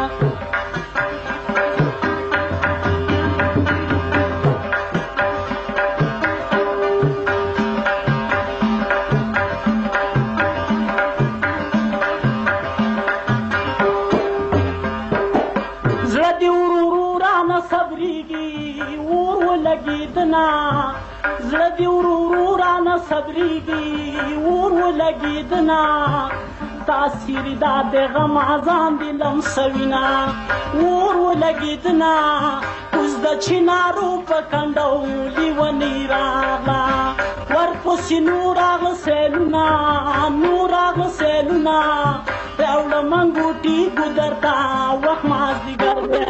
زړه دی ورو رانه صبرېږي اور ولګېدنه تاثیر دا د غم ځان دې لمسوینه اور ولګېدنه اوس د چینارو په کنډولي ونې راغله ورپسې نور راغله سیلونه نور راغله سیلونه راوړه منګوټي ګودر ته وخت مازدیګر دی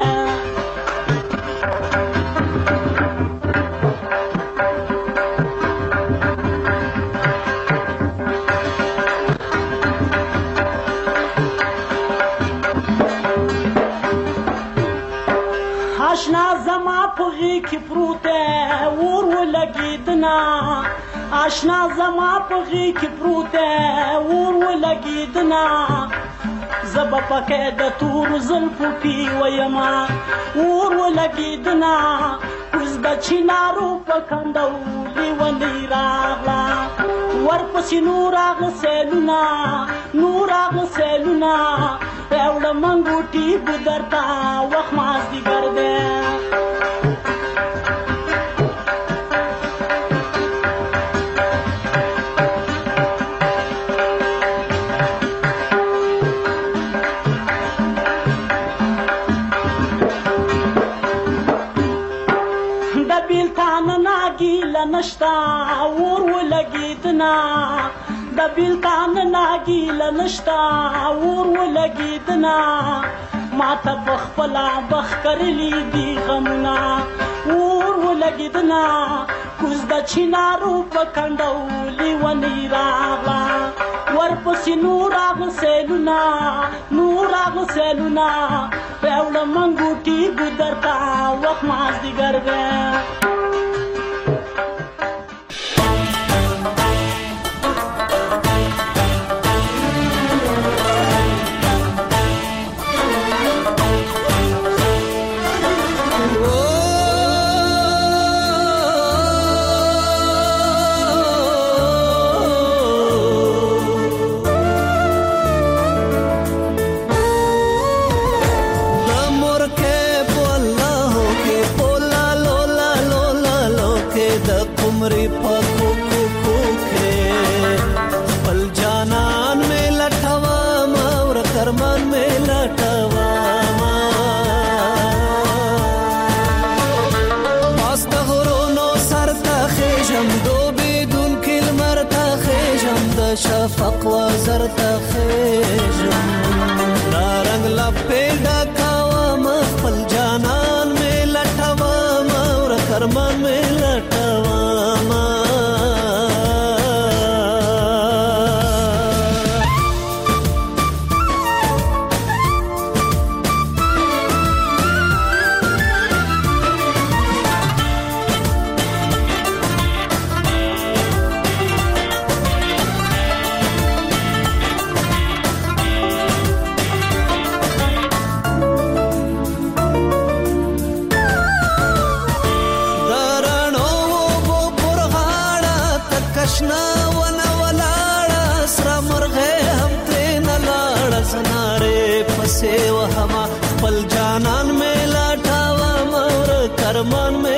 آشنا زما په غېږ کې پروت دی اور ولګېدنه آشنا زما په غېږ کې پروت دی اور ولګېدنه زه به پکې د تورو زلفو پی ویمه اور ولګېدنه اوس د چینارو په کنډولي ونې راغله ورپسې نور راغله سیلونه نور راغله سیلونه راوړه منګوټي ګودر ته وخت مازدیګر دی د بیلتان ناګیله نشته اور ولګېدنه د بیلتان ناګیله نشته اور ولګېدنه ماته په خپله بخ کرلي دي غمونه اور ولګېدنه کوز د چینارو په کنډولي ونې راغله ورپسې نور راغله سیلونه نور راغله سیلونه راوړه منګوټي ګودر ته وخت مازدیګر دی شفق وزر تخیجم دا رنگ لپی ڈکاوام خپل جانان میں لٹوام اور کرمان میں لٹوام से वहमा पल जानन में लाटावा मोर करमन में